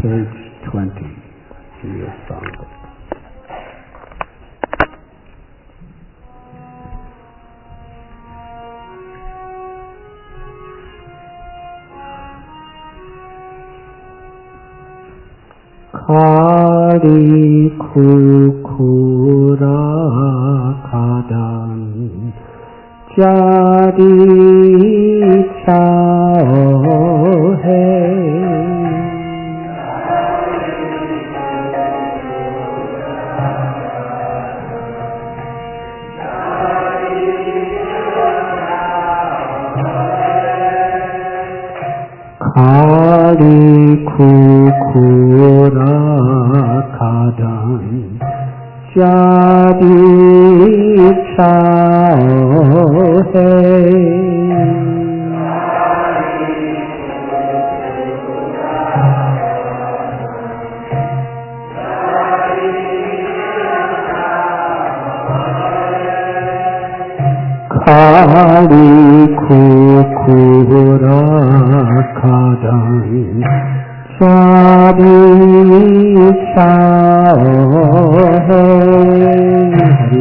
page 20 in your songbook. Kari kukura kadan jadi chao hai. Kari kukura kadan jadi chao hai. Kari kukura kadan jadi chao hai.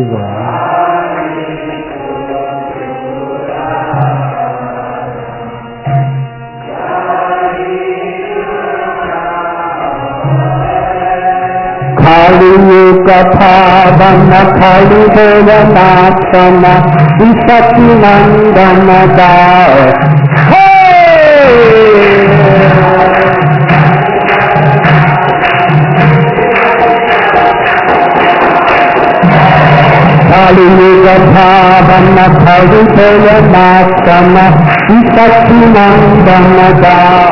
Kali kata bana kali devana sana isati nandana dao. Kali kata bana kali devana sana isati nandana dao.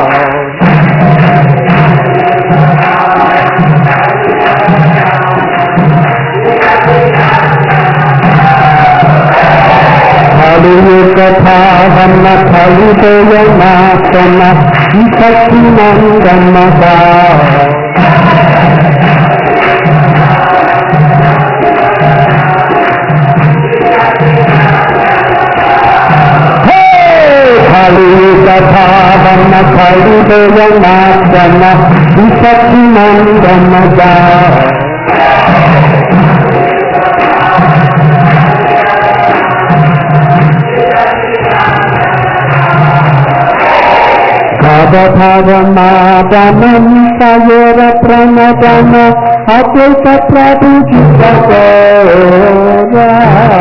Kali kata bana kali devana sana isati nandana dao. Kali kata bana kali devana sana isati nandana dao. Bhavadana sayera pranadana advaita prabhu jitagora.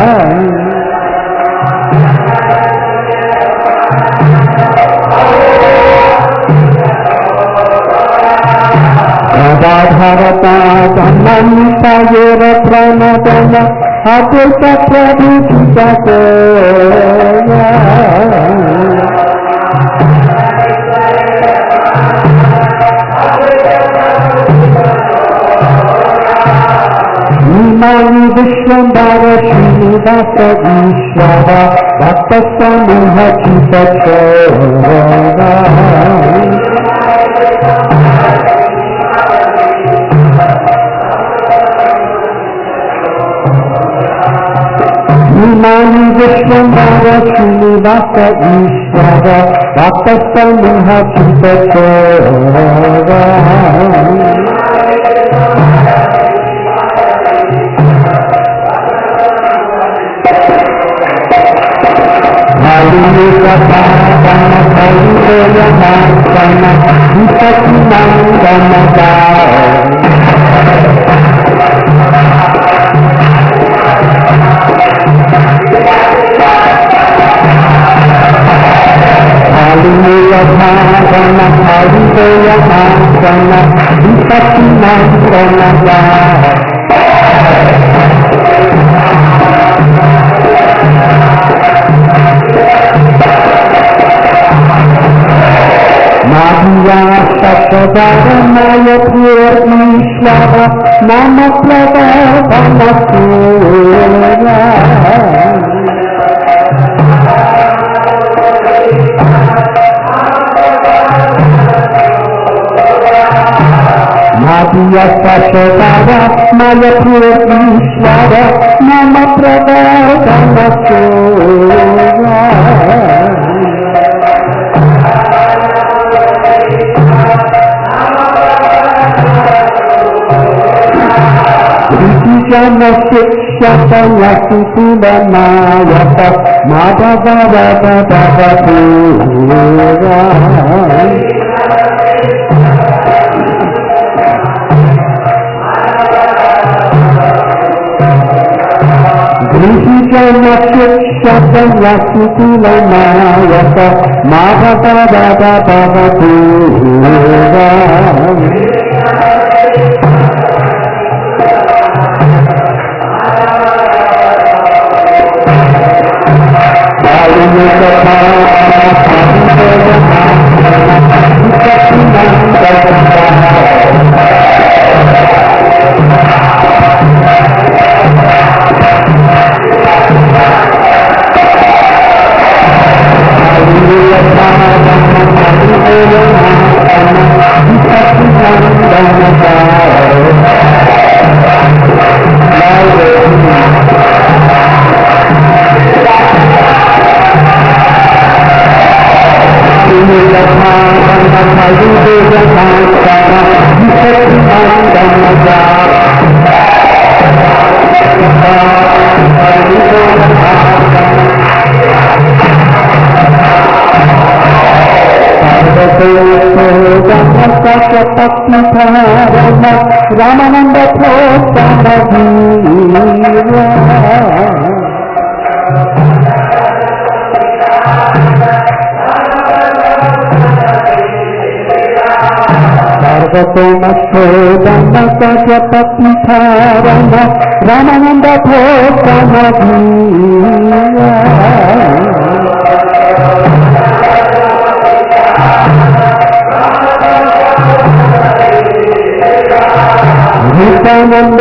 Bhavadana sayera pranadana advaita prabhu jitagora. Mani Vishwambara Srinivasa Ishvara Bhakta Samuha Chita Chora. Mani Vishwambara Srinivasa Ishvara Bhakta Samuha Chita Chora. Kali kata bana kali devana sana isati nandana dao. Kali kata bana kali devana sana isati nandana dao. Madhya Satadara Maya Pura Ishvara Nama Pradavana Sura. Madhya Satadara Maya Pura Ishvara Nama Pradavana Sura. శ్రీవతయసుకులనాయక మాధవరూరా గృహీతయసుకులనాయక మాధవరూరా Ramananda Ramananda Nityananda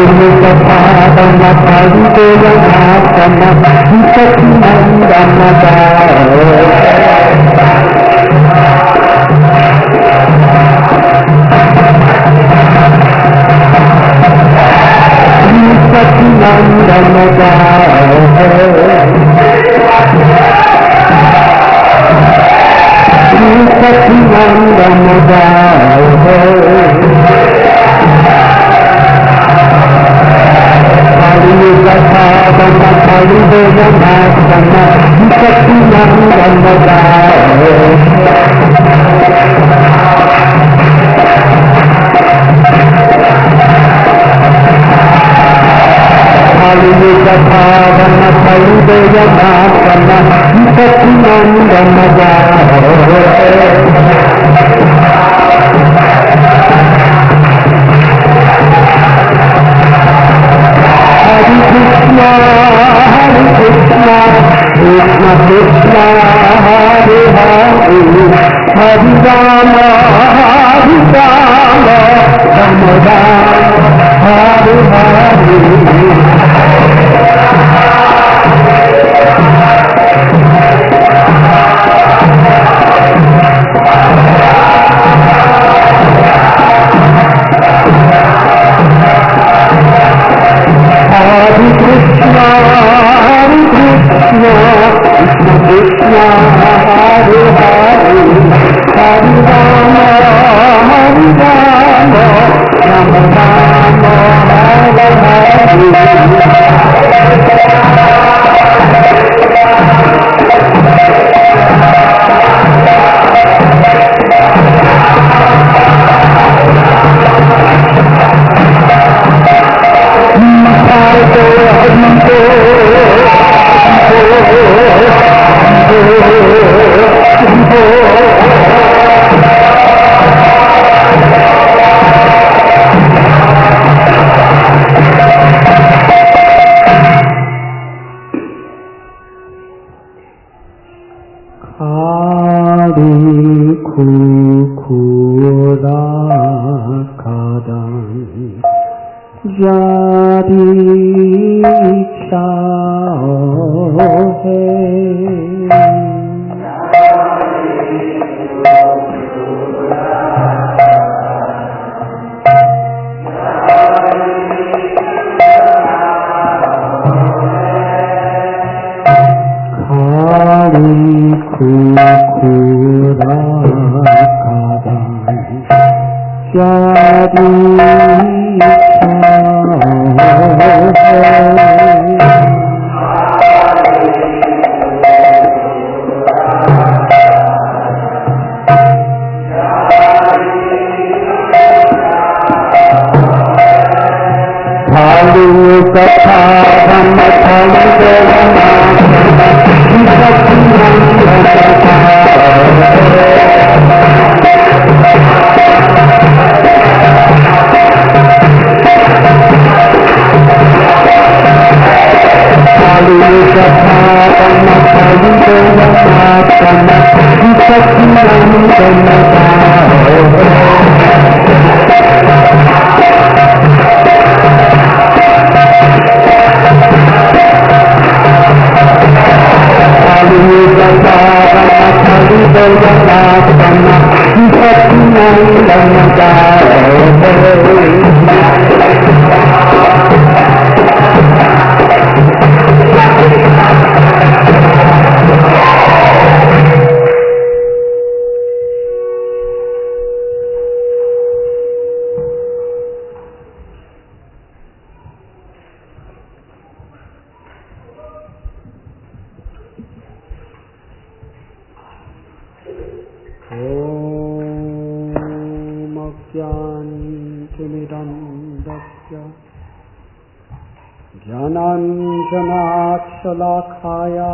ज्ञानाञ्जनाक्षलाखाया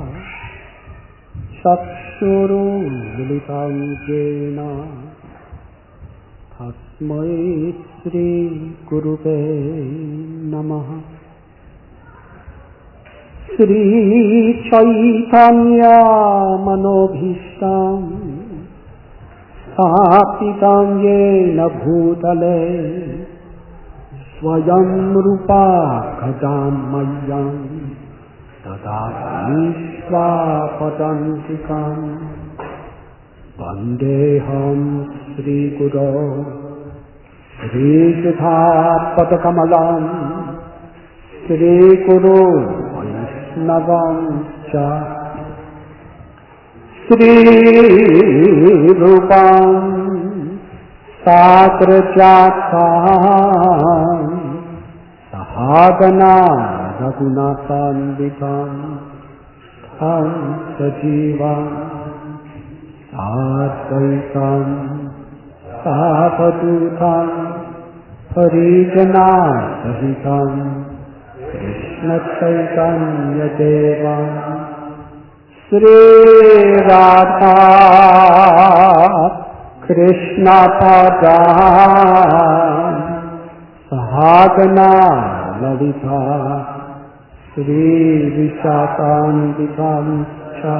चक्षुरुन्मिलितं येन तस्मै श्रीगुरुवे नमः। श्रीचैतन्यमनोभीष्टं स्थापितं येन भूतले Swayam Rupa Ghadam Mayyam Dadati Swapadantikam Vandeham Sri Guru Sri Siddhapadakamalam Sri Guru Vaishnavam Cha Sri Rupam Sagrajatam Sahagana Raghunathanvitam Tham Sajivam Advaitam Savadutam Parijana Sahitam Krishna Chaitanya Devam Sri Radha Krishna Padam Sahagana Lalita Sri Vishakam Cha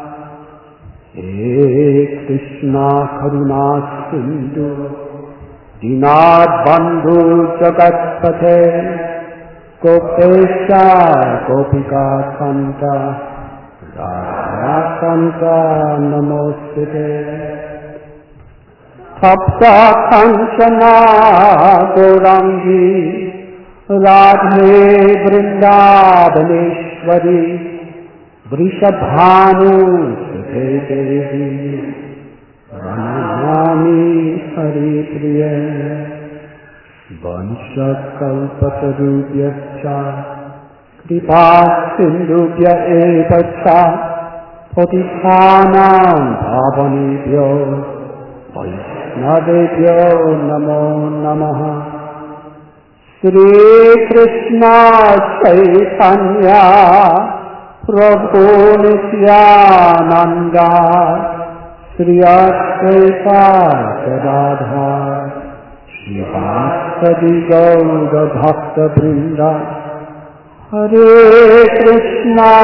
He Krishna Karuna Sindhu Dinad Bandhu Jagatpate Gopesha Gopika Kanta Radha Kanta Namostite Tapta Kanchana Gaurangi Radhe Vrindavaneshwari Vrishabhanu Sute Devi Ranamani Hari Priya Vanshakalpatarubhyascha Kripa Sindhubhya Evacha Patithanam Bhavanebhyo Vaishnavebhyo Namo Namaha Sri Krishna Chaitanya Prabhu Nityananda Sri Advaita Gadadhar Srivastadi Gaura Bhakta Vrinda Hare Krishna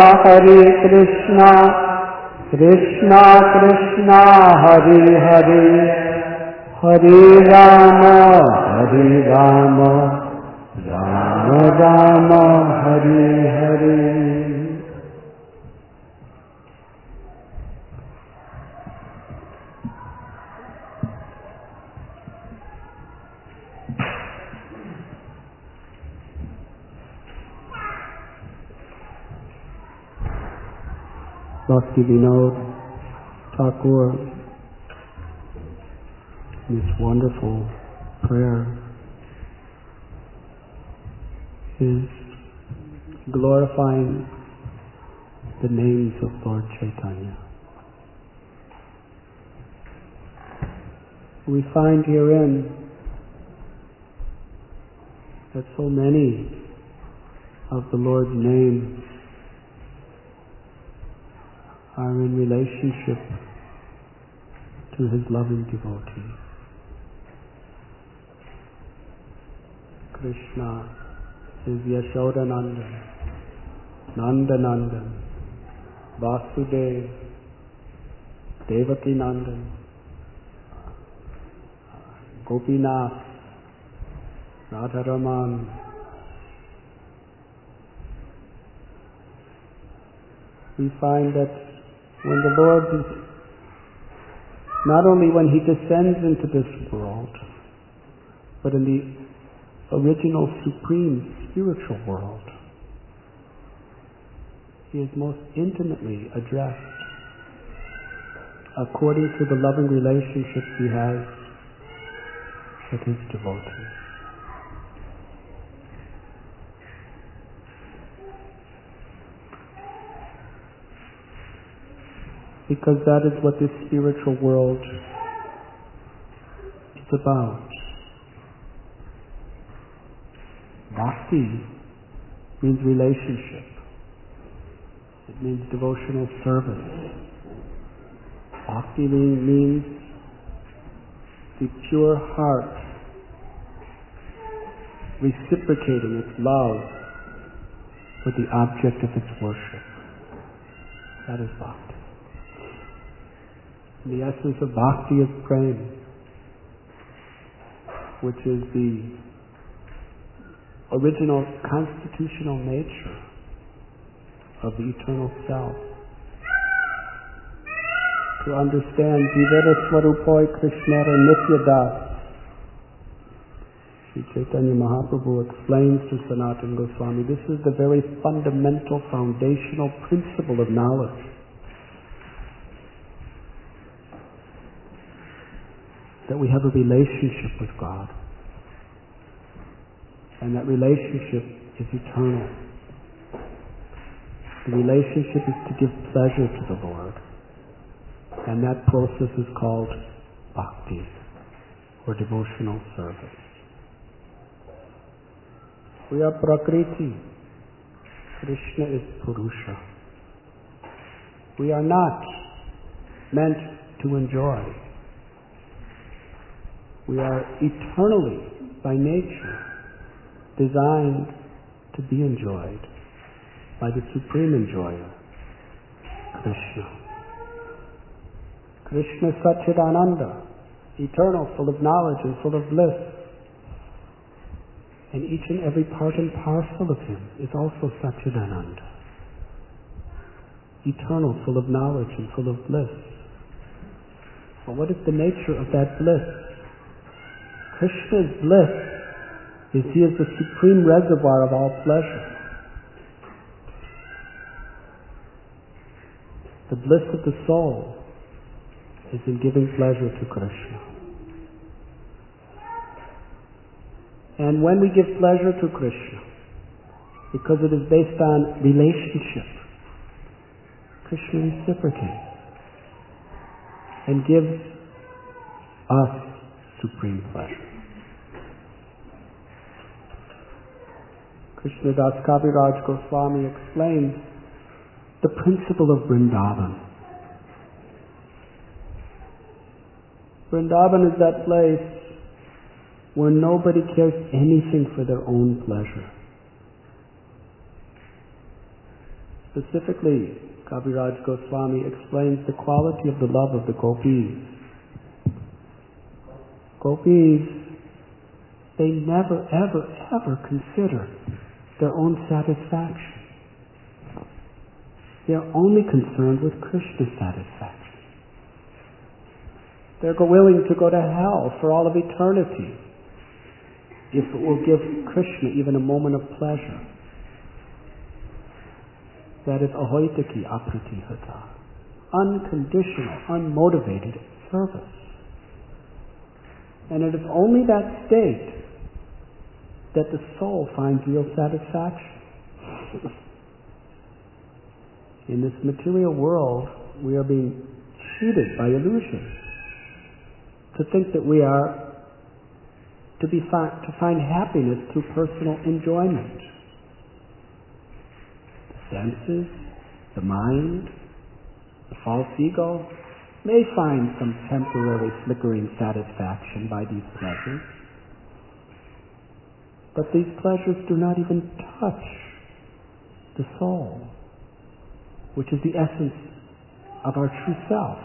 Krishna Krishna Hare Hare Hare Rama Rama Rama Hare Hare. Bhakti Vinod Thakur, this wonderful prayer is glorifying the names of Lord Chaitanya. We find herein that so many of the Lord's names are in relationship to His loving devotees. Krishna is Yashodanandan, Nandanandan, Vasudev, Devaki Nandan, Gopinath, Radharaman. We find that when the Lord is, not only when He descends into this world, but in the original supreme spiritual world, He is most intimately addressed according to the loving relationships He has with His devotees. Because that is what this spiritual world is about. Bhakti means relationship. It means devotional service. Bhakti means the pure heart reciprocating its love with the object of its worship. That is Bhakti. The essence of Bhakti is prema, which is the original constitutional nature of the eternal self. To understand Jivera Swarupoi Krishnara Nityadas, Sri Chaitanya Mahaprabhu explains to Sanatana Goswami, this is the very fundamental, foundational principle of knowledge. That we have a relationship with God. And that relationship is eternal. The relationship is to give pleasure to the Lord. And that process is called bhakti, or devotional service. We are Prakriti. Krishna is Purusha. We are not meant to enjoy. We are eternally, by nature, designed to be enjoyed by the Supreme Enjoyer, Krishna. Krishna Satchidananda, eternal, full of knowledge and full of bliss. And each and every part and parcel of him is also Satchidananda, eternal, full of knowledge and full of bliss. Well, what is the nature of that bliss? Krishna's bliss is he is the supreme reservoir of all pleasure. The bliss of the soul is in giving pleasure to Krishna. And when we give pleasure to Krishna, because it is based on relationship, Krishna reciprocates and gives us supreme pleasure. Krishnadas Kaviraj Goswami explains the principle of Vrindavan. Vrindavan is that place where nobody cares anything for their own pleasure. Specifically, Kaviraj Goswami explains the quality of the love of the gopis. Gopis, they never, ever, ever consider their own satisfaction. They are only concerned with Krishna's satisfaction. They're willing to go to hell for all of eternity if it will give Krishna even a moment of pleasure. That is ahoitaki apratihata, unconditional, unmotivated service. And it is only that state that the soul finds real satisfaction. In this material world, we are being cheated by illusion to think that we are to find happiness through personal enjoyment. The senses, the mind, the false ego may find some temporary flickering satisfaction by these pleasures, but these pleasures do not even touch the soul, which is the essence of our true self.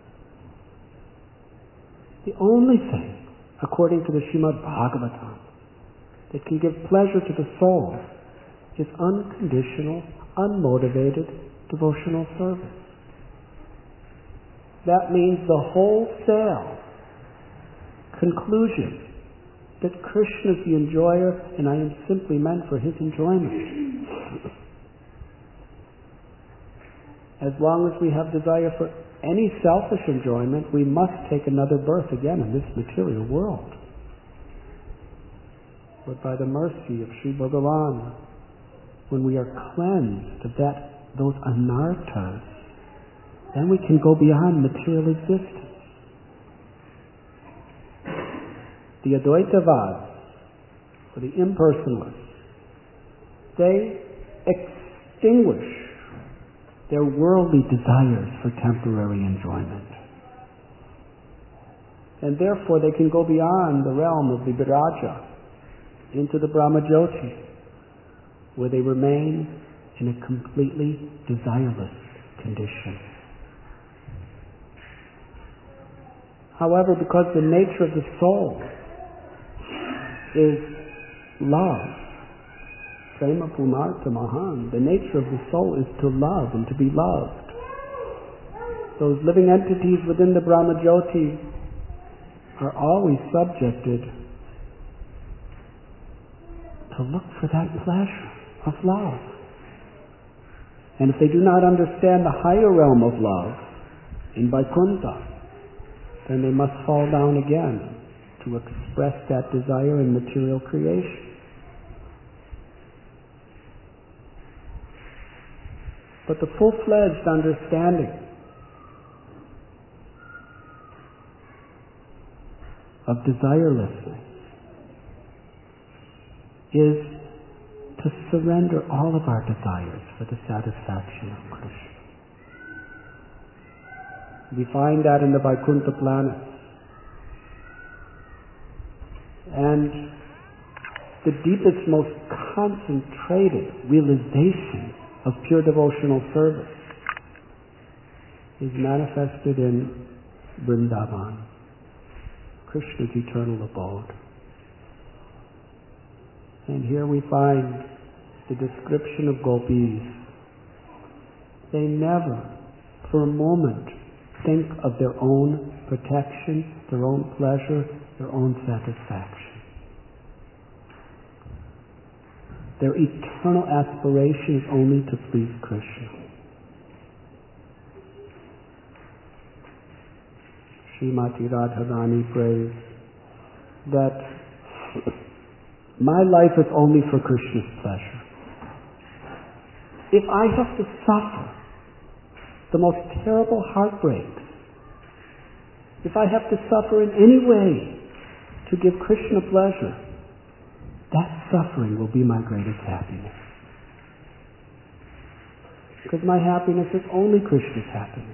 The only thing, according to the Srimad Bhagavatam, that can give pleasure to the soul is unconditional, unmotivated devotional service. That means the wholesale conclusion that Krishna is the enjoyer and I am simply meant for his enjoyment. As long as we have desire for any selfish enjoyment, we must take another birth again in this material world. But by the mercy of Sri Bhagavan, when we are cleansed of those anarthas, then we can go beyond material existence. The Advaitavads, or the impersonalists, they extinguish their worldly desires for temporary enjoyment. And therefore they can go beyond the realm of the Viraja into the Brahmajyoti, where they remain in a completely desireless condition. However, because the nature of the soul is love, Prema Pumartha Mahan. The nature of the soul is to love and to be loved. Those living entities within the Brahmajyoti are always subjected to look for that pleasure of love. And if they do not understand the higher realm of love in Vaikuntha, then they must fall down again to express that desire in material creation. But the full-fledged understanding of desirelessness is to surrender all of our desires for the satisfaction of Krishna. We find that in the Vaikuntha planets. And the deepest, most concentrated realization of pure devotional service is manifested in Vrindavan, Krishna's eternal abode. And here we find the description of gopis. They never, for a moment, think of their own protection, their own pleasure, their own satisfaction. Their eternal aspiration is only to please Krishna. Srimati Radharani prays that my life is only for Krishna's pleasure. If I have to suffer the most terrible heartbreaks, if I have to suffer in any way to give Krishna pleasure, that suffering will be my greatest happiness. Because my happiness is only Krishna's happiness.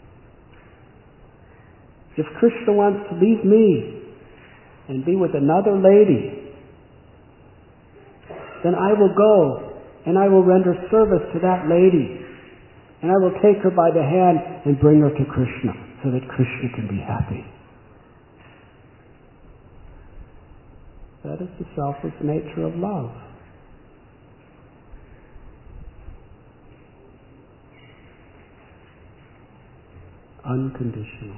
If Krishna wants to leave me and be with another lady, then I will go and I will render service to that lady, and I will take her by the hand and bring her to Krishna so that Krishna can be happy. That is the selfless nature of love. Unconditional.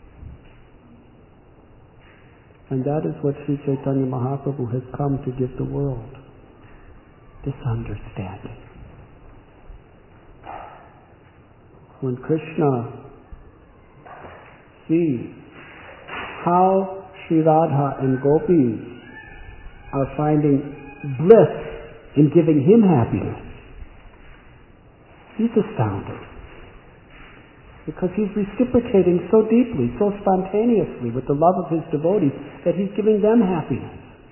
And that is what Sri Chaitanya Mahaprabhu has come to give the world. This understanding. When Krishna sees how Sri Radha and gopis are finding bliss in giving him happiness, he's astounded. Because he's reciprocating so deeply, so spontaneously with the love of his devotees that he's giving them happiness.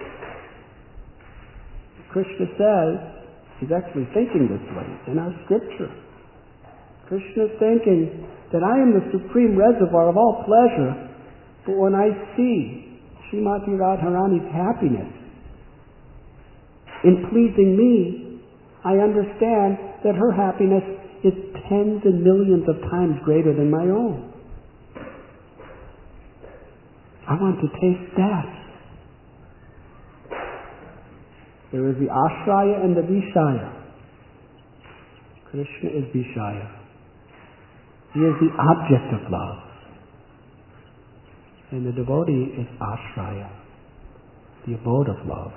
Krishna says, he's actually thinking this way in our scripture. Krishna is thinking that I am the supreme reservoir of all pleasure, but when I see Srimati Radharani's happiness in pleasing me, I understand that her happiness is tens and millions of times greater than my own. I want to taste that. There is the Ashraya and the Vishaya. Krishna is Vishaya. He is the object of love. And the devotee is Ashraya, the abode of love.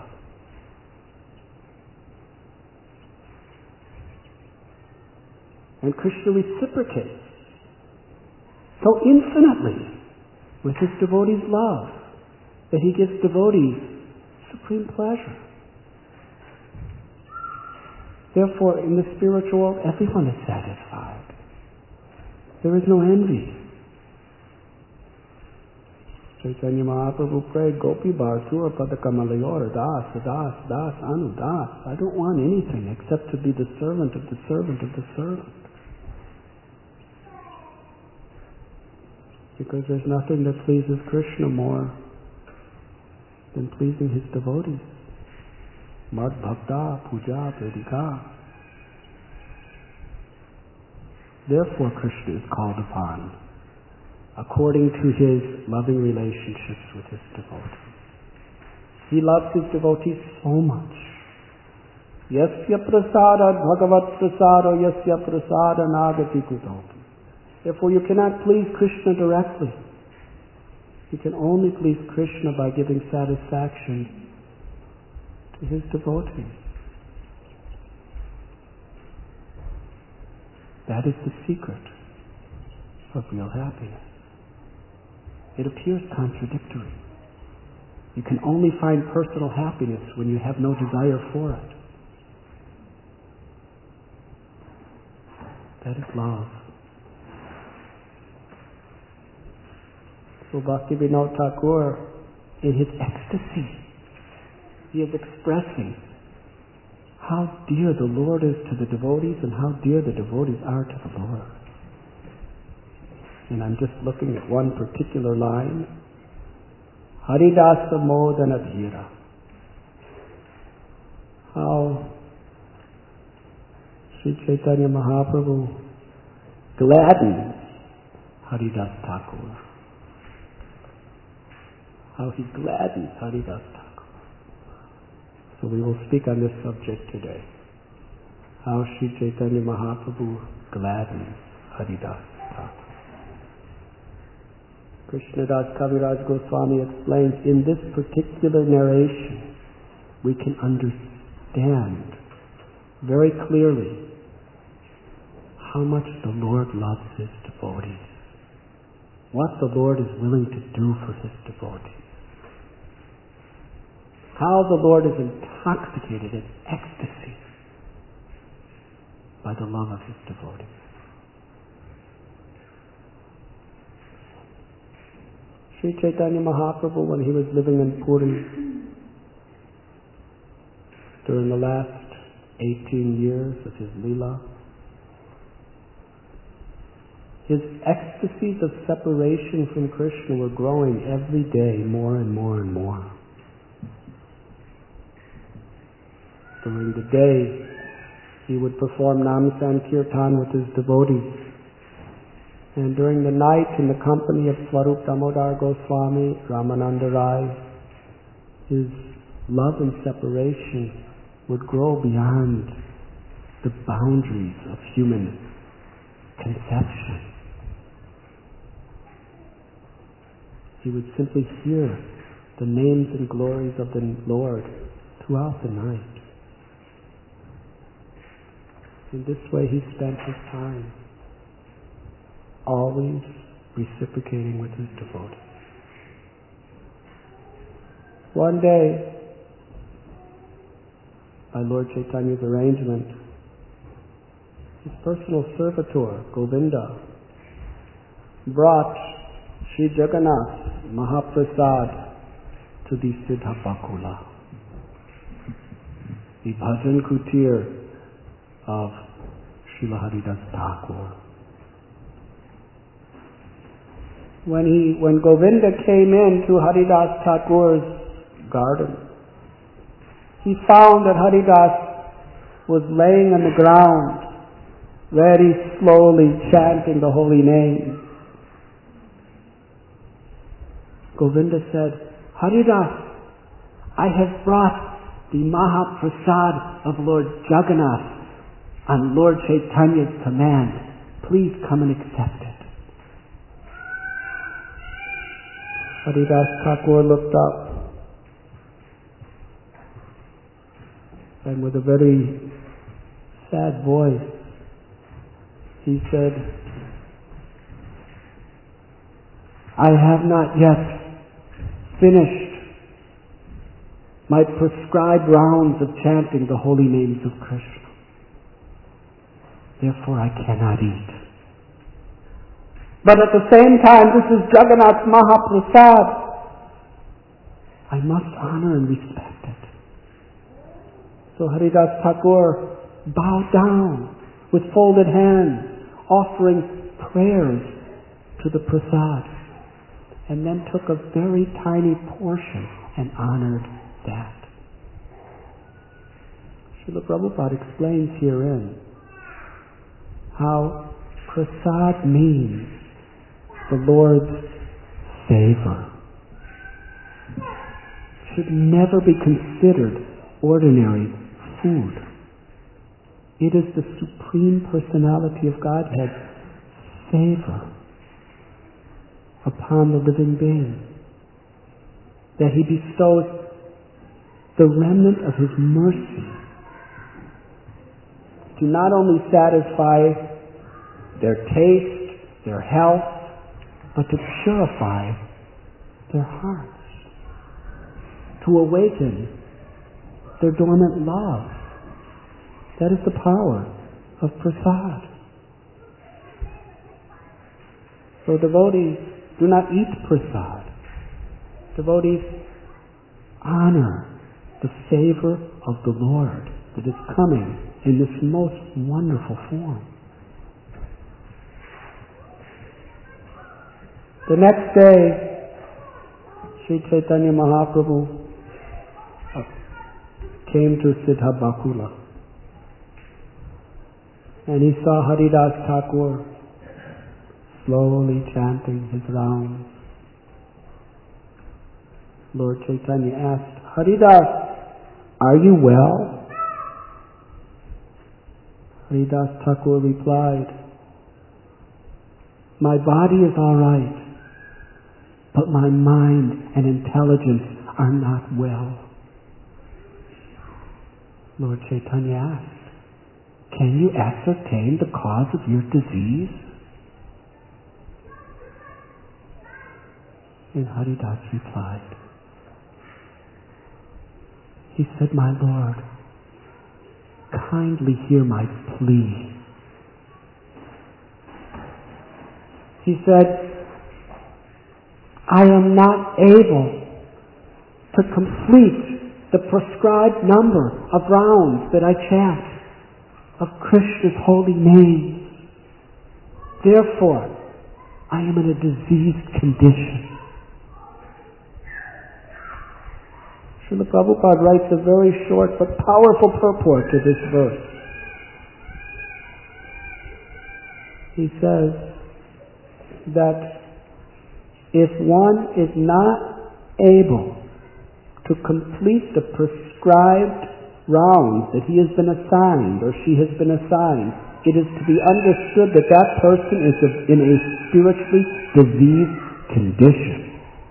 And Krishna reciprocates so infinitely with his devotees' love that he gives devotees supreme pleasure. Therefore, in the spiritual world, everyone is satisfied. There is no envy. Chaitanya Mahaprabhu prayed, Gopi Bhartura Padakamalayora Das, Das, Das, Anu Das. I don't want anything except to be the servant of the servant of the servant. Because there's nothing that pleases Krishna more than pleasing his devotees. Mad Bhakta Puja Vedika. Therefore Krishna is called upon according to his loving relationships with his devotees. He loves his devotees so much Yasya prasada bhagavat prasado yasya prasada nagati kutoti. Therefore you cannot please Krishna directly. You can only please Krishna by giving satisfaction to his devotees. That is the secret of real happiness. It appears contradictory. You can only find personal happiness when you have no desire for it. That is love. So Bhaktivinoda Thakur, in his ecstasy, he is expressing how dear the Lord is to the devotees and how dear the devotees are to the Lord. And I'm just looking at one particular line. Haridasa Modana Dhira. How Sri Chaitanya Mahaprabhu gladdens Haridas Thakur. How he gladdens Haridas Thakur. So we will speak on this subject today. How Sri Chaitanya Mahaprabhu gladdens Haridas Thakur. Krishnadas Kaviraj Goswami explains, in this particular narration, we can understand very clearly how much the Lord loves his devotees. What the Lord is willing to do for his devotees. How the Lord is intoxicated in ecstasy by the love of his devotees. Sri Chaitanya Mahaprabhu, when he was living in Puri during the last 18 years of his Leela, his ecstasies of separation from Krishna were growing every day more and more and more. During the day, he would perform Nam Sankirtan with his devotees. And during the night, in the company of Swarup Damodar Goswami, Ramananda Rai, his love and separation would grow beyond the boundaries of human conception. He would simply hear the names and glories of the Lord throughout the night. In this way he spent his time, always reciprocating with his devotees. One day, by Lord Chaitanya's arrangement, his personal servitor, Govinda, brought Sri Jagannath Mahaprasad to the Siddha Bakula, the bhajan kutir of Srila Haridas Thakur. When Govinda came into Haridas Thakur's garden, he found that Haridas was laying on the ground, very slowly chanting the holy name. Govinda said, Haridas, I have brought the Mahaprasad of Lord Jagannath on Lord Chaitanya's command. Please come and accept it. Haridas Thakur looked up and with a very sad voice he said, I have not yet finished my prescribed rounds of chanting the holy names of Krishna. Therefore I cannot eat. But at the same time, this is Jagannath's Mahaprasad. I must honor and respect it. So Haridas Thakur bowed down with folded hands, offering prayers to the prasad, and then took a very tiny portion and honored that. Srila Prabhupada explains herein how prasad means the Lord's favor. Should never be considered ordinary food. It is the Supreme Personality of Godhead's favor upon the living being, that He bestows the remnant of His mercy to not only satisfy their taste, their health, but to purify their hearts, to awaken their dormant love. That is the power of prasad. So devotees do not eat prasad. Devotees honor the favor of the Lord that is coming in this most wonderful form. The next day, Sri Chaitanya Mahaprabhu came to Siddha Bakula, and he saw Haridas Thakur slowly chanting his rounds. Lord Chaitanya asked, "Haridas, are you well?" Haridas Thakur replied, "My body is all right, but my mind and intelligence are not well." Lord Chaitanya asked, "Can you ascertain the cause of your disease?" And Haridas replied, he said, "My Lord, kindly hear my plea." He said, "I am not able to complete the prescribed number of rounds that I chant of Krishna's holy name. Therefore, I am in a diseased condition." Srila Prabhupada writes a very short but powerful purport to this verse. He says that if one is not able to complete the prescribed rounds that he has been assigned or she has been assigned, it is to be understood that that person is in a spiritually diseased condition.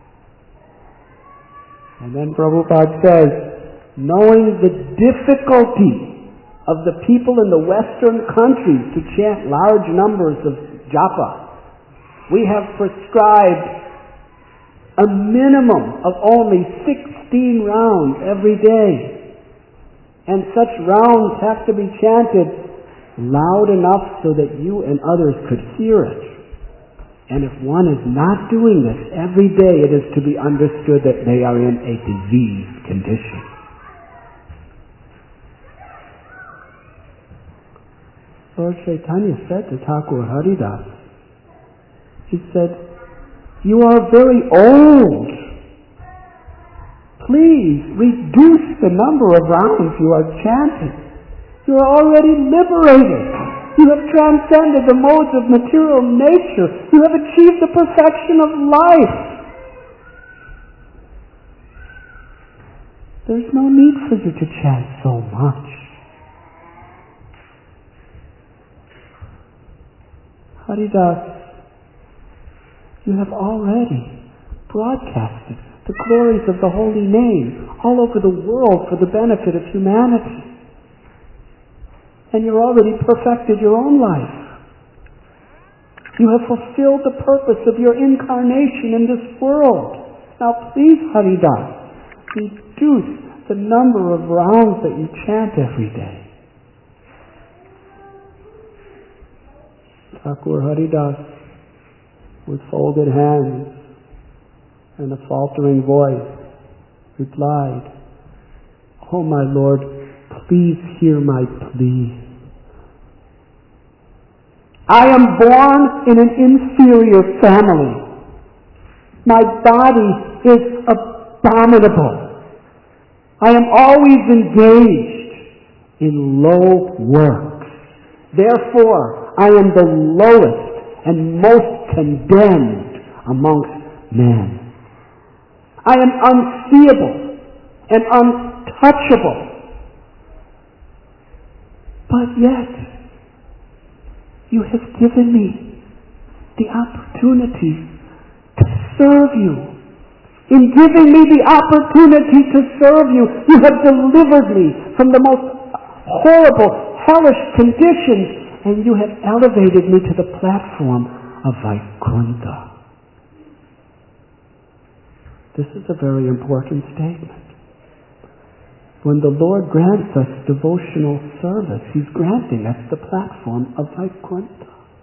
And then Prabhupada says, knowing the difficulty of the people in the Western countries to chant large numbers of japa, we have prescribed a minimum of only 16 rounds every day. And such rounds have to be chanted loud enough so that you and others could hear it. And if one is not doing this every day, it is to be understood that they are in a diseased condition. Lord Chaitanya said to Thakur Haridas, he said, "You are very old. Please reduce the number of rounds you are chanting. You are already liberated. You have transcended the modes of material nature. You have achieved the perfection of life. There's no need for you to chant so much." Haridas, you have already broadcasted the glories of the holy name all over the world for the benefit of humanity. And you've already perfected your own life. You have fulfilled the purpose of your incarnation in this world. Now please, Haridas, reduce the number of rounds that you chant every day. Thakur Haridas, with folded hands and a faltering voice, replied, "Oh my Lord, please hear my plea. I am born in an inferior family. My body is abominable. I am always engaged in low works. Therefore, I am the lowest and most condemned amongst men. I am unseeable and untouchable. But yet, you have given me the opportunity to serve you. In giving me the opportunity to serve you, you have delivered me from the most horrible, hellish conditions, and you have elevated me to the platform of Vaikuntha. This is a very important statement. When the Lord grants us devotional service, He's granting us the platform of Vaikuntha.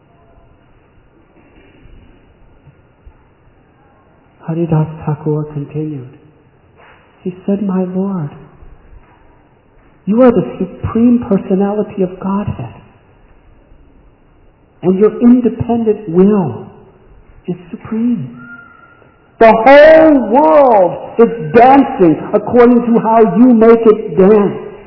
Haridas Thakur continued. He said, "My Lord, you are the Supreme Personality of Godhead, and your independent will is supreme. The whole world is dancing according to how you make it dance.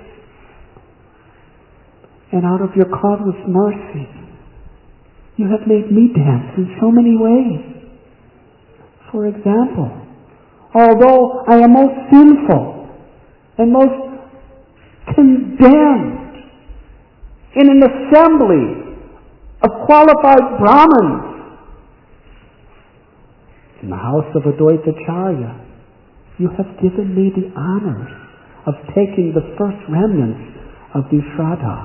And out of your causeless mercy, you have made me dance in so many ways. For example, although I am most sinful and most condemned in an assembly of qualified Brahmins, in the house of Advaitacharya, you have given me the honors of taking the first remnants of the Shraddha.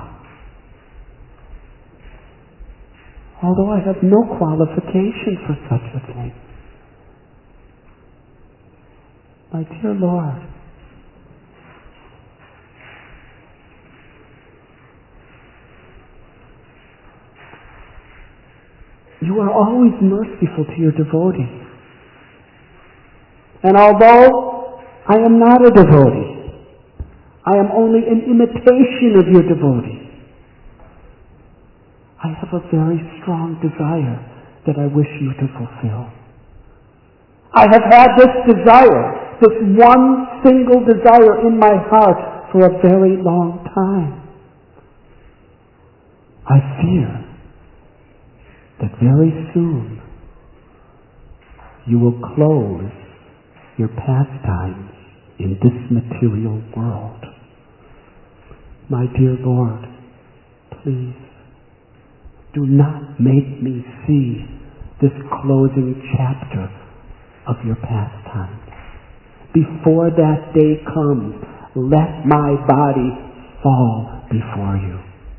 Although I have no qualification for such a thing. My dear Lord, you are always merciful to your devotees. And although I am not a devotee, I am only an imitation of your devotee, I have a very strong desire that I wish you to fulfill. I have had this desire, this one single desire in my heart for a very long time. I fear that very soon you will close your pastimes in this material world. My dear Lord, please do not make me see this closing chapter of your pastimes. Before that day comes, let my body fall before you.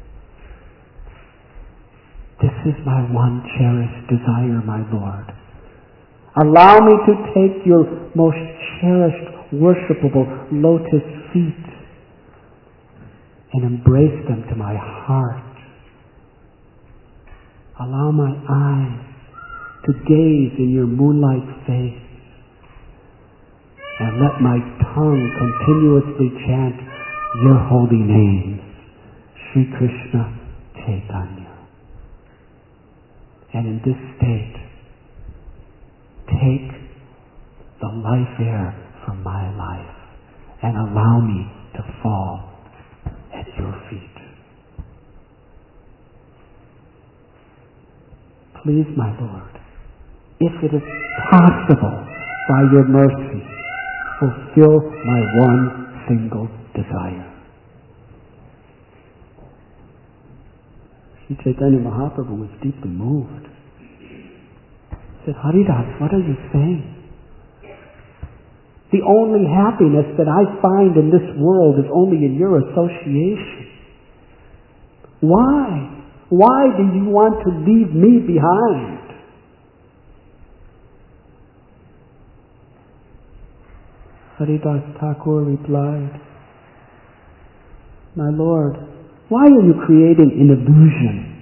This is my one cherished desire, my Lord. Allow me to take your most cherished, worshipable lotus feet and embrace them to my heart. Allow my eyes to gaze in your moonlight face, and let my tongue continuously chant your holy names, Sri Krishna Chaitanya. And in this state, take the life air from my life and allow me to fall at your feet. Please, my Lord, if it is possible, by your mercy, fulfill my one single desire. Sri Chaitanya Mahaprabhu was deeply moved. He said, Haridas, what are you saying? The only happiness that I find in this world is only in your association. Why? Why do you want to leave me behind? Haridas Thakur replied, My Lord, why are you creating an illusion?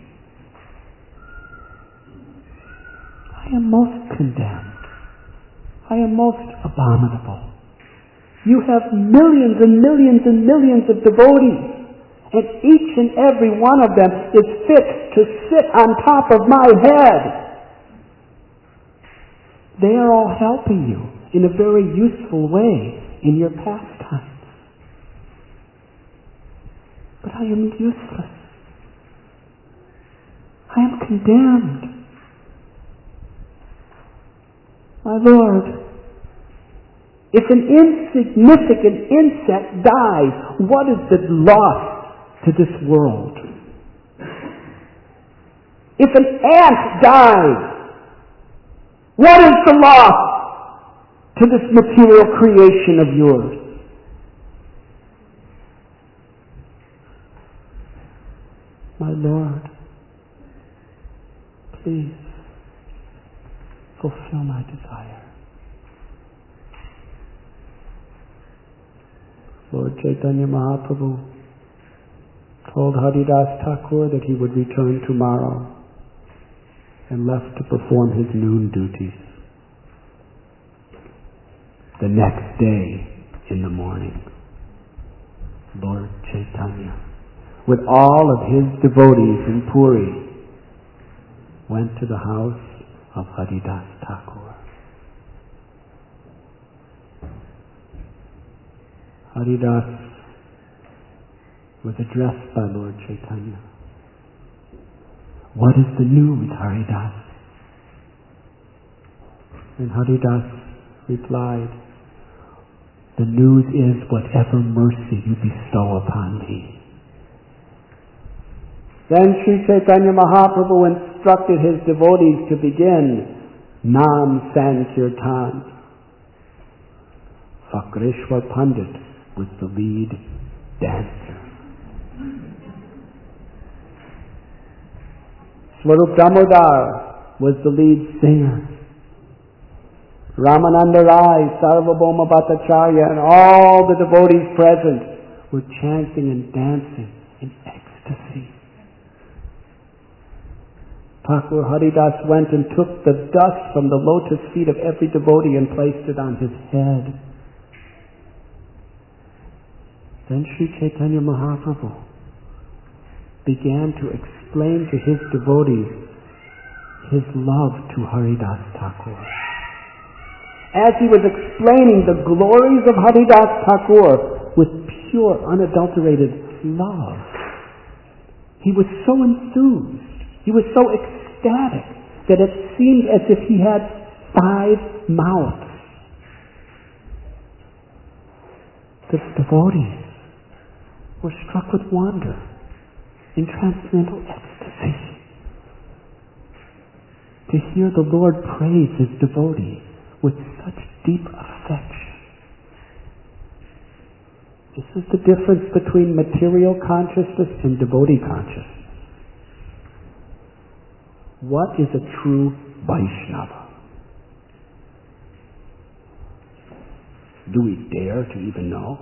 I am most condemned. I am most abominable. You have millions and millions and millions of devotees, and each and every one of them is fit to sit on top of my head. They are all helping you in a very useful way in your pastimes. But I am useless. I am condemned. My Lord, if an insignificant insect dies, what is the loss to this world. If an ant dies, what is the loss to this material creation of yours? My Lord, please fulfill my desire. Lord Chaitanya Mahaprabhu told Haridas Thakur that he would return tomorrow and left to perform his noon duties. The next day in the morning, Lord Chaitanya, with all of his devotees in Puri, went to the house of Haridas Thakur. Haridas was addressed by Lord Chaitanya. What is the news, Haridas? And Haridas replied, the news is whatever mercy you bestow upon me. Then Sri Chaitanya Mahaprabhu instructed his devotees to begin Nam Sankirtan. Fakreshwar Pandit was the lead dancer. Swarup Damodar was the lead singer. Ramananda Rai, Sarvabhauma Bhattacharya, and all the devotees present were chanting and dancing in ecstasy. Thakur Haridas went and took the dust from the lotus feet of every devotee and placed it on his head. Then Sri Chaitanya Mahaprabhu began to explain to his devotees his love to Haridas Thakur. As he was explaining the glories of Haridas Thakur with pure, unadulterated love, he was so enthused, he was so ecstatic, that it seemed as if he had 5 mouths. The devotees were struck with wonder, in transcendental ecstasy, to hear the Lord praise his devotee with such deep affection. This is the difference between material consciousness and devotee consciousness. What is a true Vaishnava? Do we dare to even know?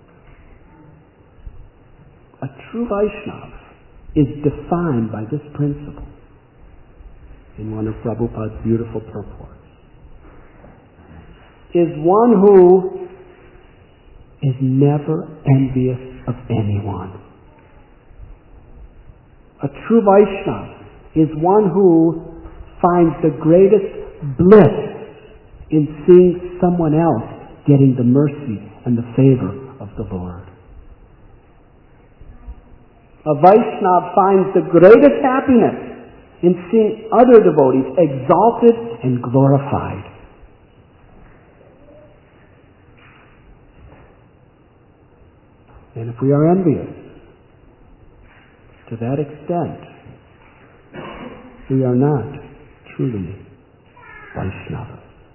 A true Vaishnava is defined by this principle in one of Prabhupada's beautiful purports. Is one who is never envious of anyone. A true Vaishnava is one who finds the greatest bliss in seeing someone else getting the mercy and the favor of the Lord. A Vaishnava finds the greatest happiness in seeing other devotees exalted and glorified. And if we are envious, to that extent, we are not truly Vaishnavas.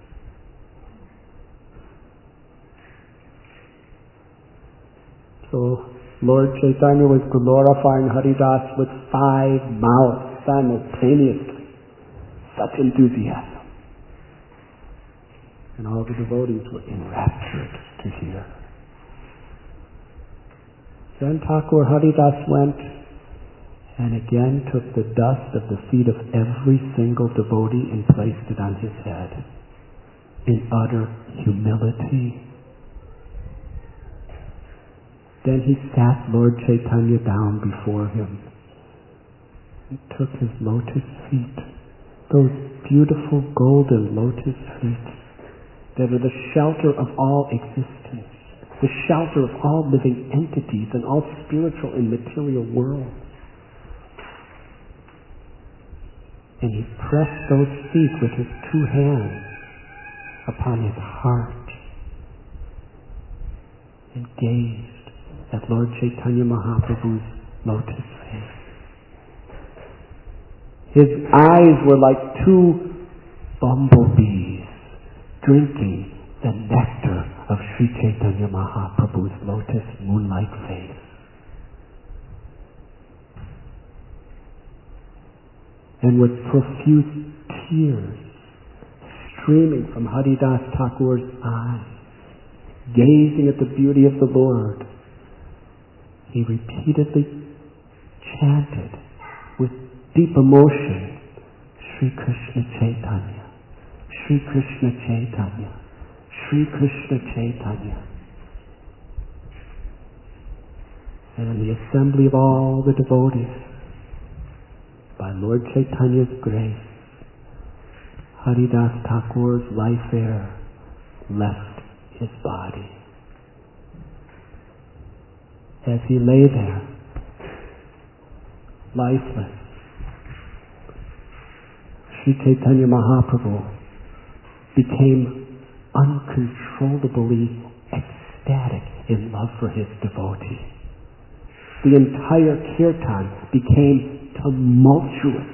So, Lord Chaitanya was glorifying Haridas with 5 mouths simultaneously. Such enthusiasm. And all the devotees were enraptured to hear. Then Thakur Haridas went and again took the dust of the feet of every single devotee and placed it on his head in utter humility. Then he sat Lord Chaitanya down before him and took his lotus feet, those beautiful golden lotus feet that are the shelter of all existence, the shelter of all living entities and all spiritual and material worlds. And he pressed those feet with his 2 hands upon his heart and gazed at Lord Chaitanya Mahaprabhu's lotus face. His eyes were like two bumblebees drinking the nectar of Sri Chaitanya Mahaprabhu's lotus moon-like face. And with profuse tears streaming from Haridas Thakur's eyes, gazing at the beauty of the Lord, he repeatedly chanted with deep emotion, Sri Krishna Chaitanya, Sri Krishna Chaitanya, Sri Krishna Chaitanya. And in the assembly of all the devotees, by Lord Chaitanya's grace, Haridas Thakur's life air left his body. As he lay there, lifeless, Sri Chaitanya Mahaprabhu became uncontrollably ecstatic in love for his devotee. The entire kirtan became tumultuous.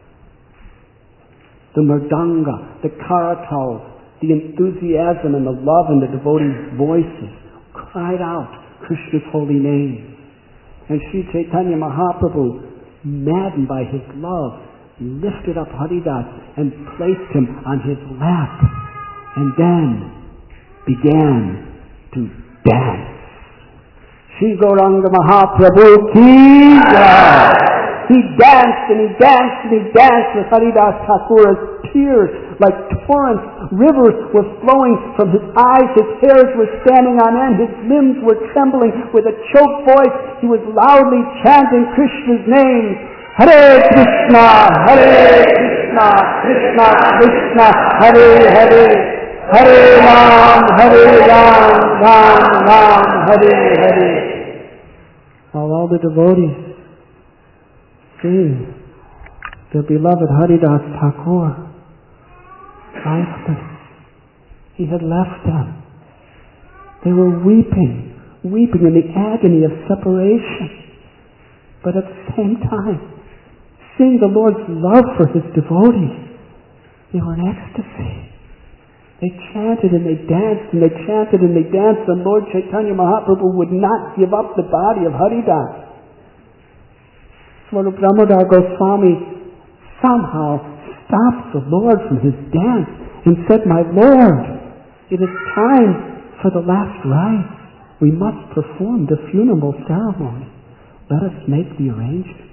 The mridanga, the karatals, the enthusiasm and the love in the devotees' voices cried out Krishna's holy name. And Sri Chaitanya Mahaprabhu, maddened by his love, lifted up Haridas and placed him on his lap, and then began to dance. Shri Gauranga Mahaprabhu ki jai! He danced and he danced and he danced with Haridas Thakur as tears like torrents, rivers were flowing from his eyes, his hairs were standing on end, his limbs were trembling. With a choked voice, he was loudly chanting Krishna's name. Hare Krishna, Hare Krishna, Krishna Krishna, Hare Hare, Hare Ram, Ram Ram, Hare Hare. While all the devotees seeing their beloved Haridas Thakur lifeless, he had left them. They were weeping in the agony of separation, but at the same time, seeing the Lord's love for his devotees, they were in ecstasy. They chanted and they danced and they chanted and they danced, and Lord Chaitanya Mahaprabhu would not give up the body of Haridas. Swarup Damodar Goswami somehow stopped the Lord from his dance and said, "My Lord, it is time for the last rites. We must perform the funeral ceremony. Let us make the arrangements."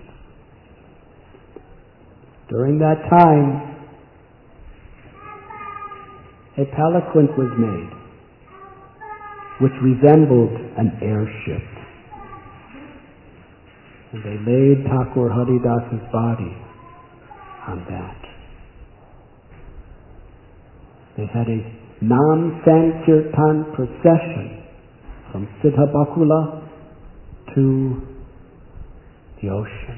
During that time, a palanquin was made, which resembled an airship. And they laid Thakur Haridas's body on that. They had a Nam Sankirtan procession from Siddha Bakula to the ocean.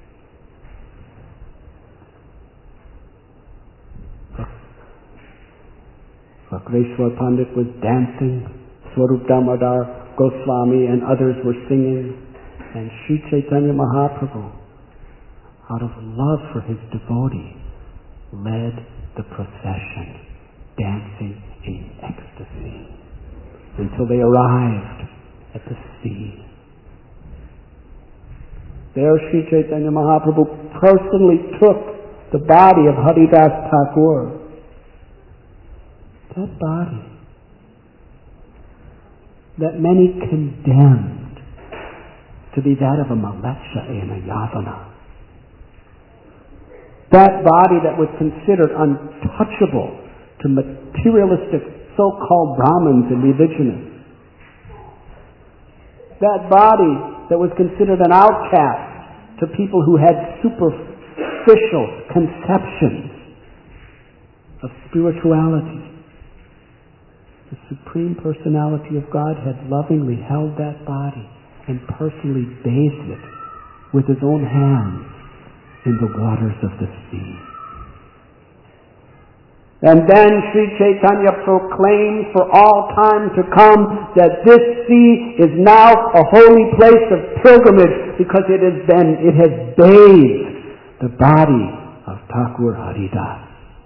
Vakreshwar Pandit was dancing, Swarup Damodar Goswami and others were singing, and Sri Chaitanya Mahaprabhu, out of love for his devotee, led the procession, dancing in ecstasy, until they arrived at the sea. There Sri Chaitanya Mahaprabhu personally took the body of Haridas Thakur. That body that many condemned to be that of a Malecha and a Yavana. That body that was considered untouchable to materialistic so-called Brahmins and religionists. That body that was considered an outcast to people who had superficial conceptions of spirituality. The Supreme Personality of God had lovingly held that body and personally bathed it with his own hands in the waters of the sea. And then Sri Chaitanya proclaimed for all time to come that this sea is now a holy place of pilgrimage because it has bathed the body of Thakur Haridas.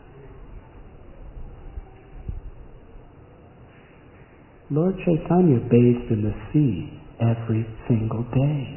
Lord Chaitanya bathed in the sea every single day.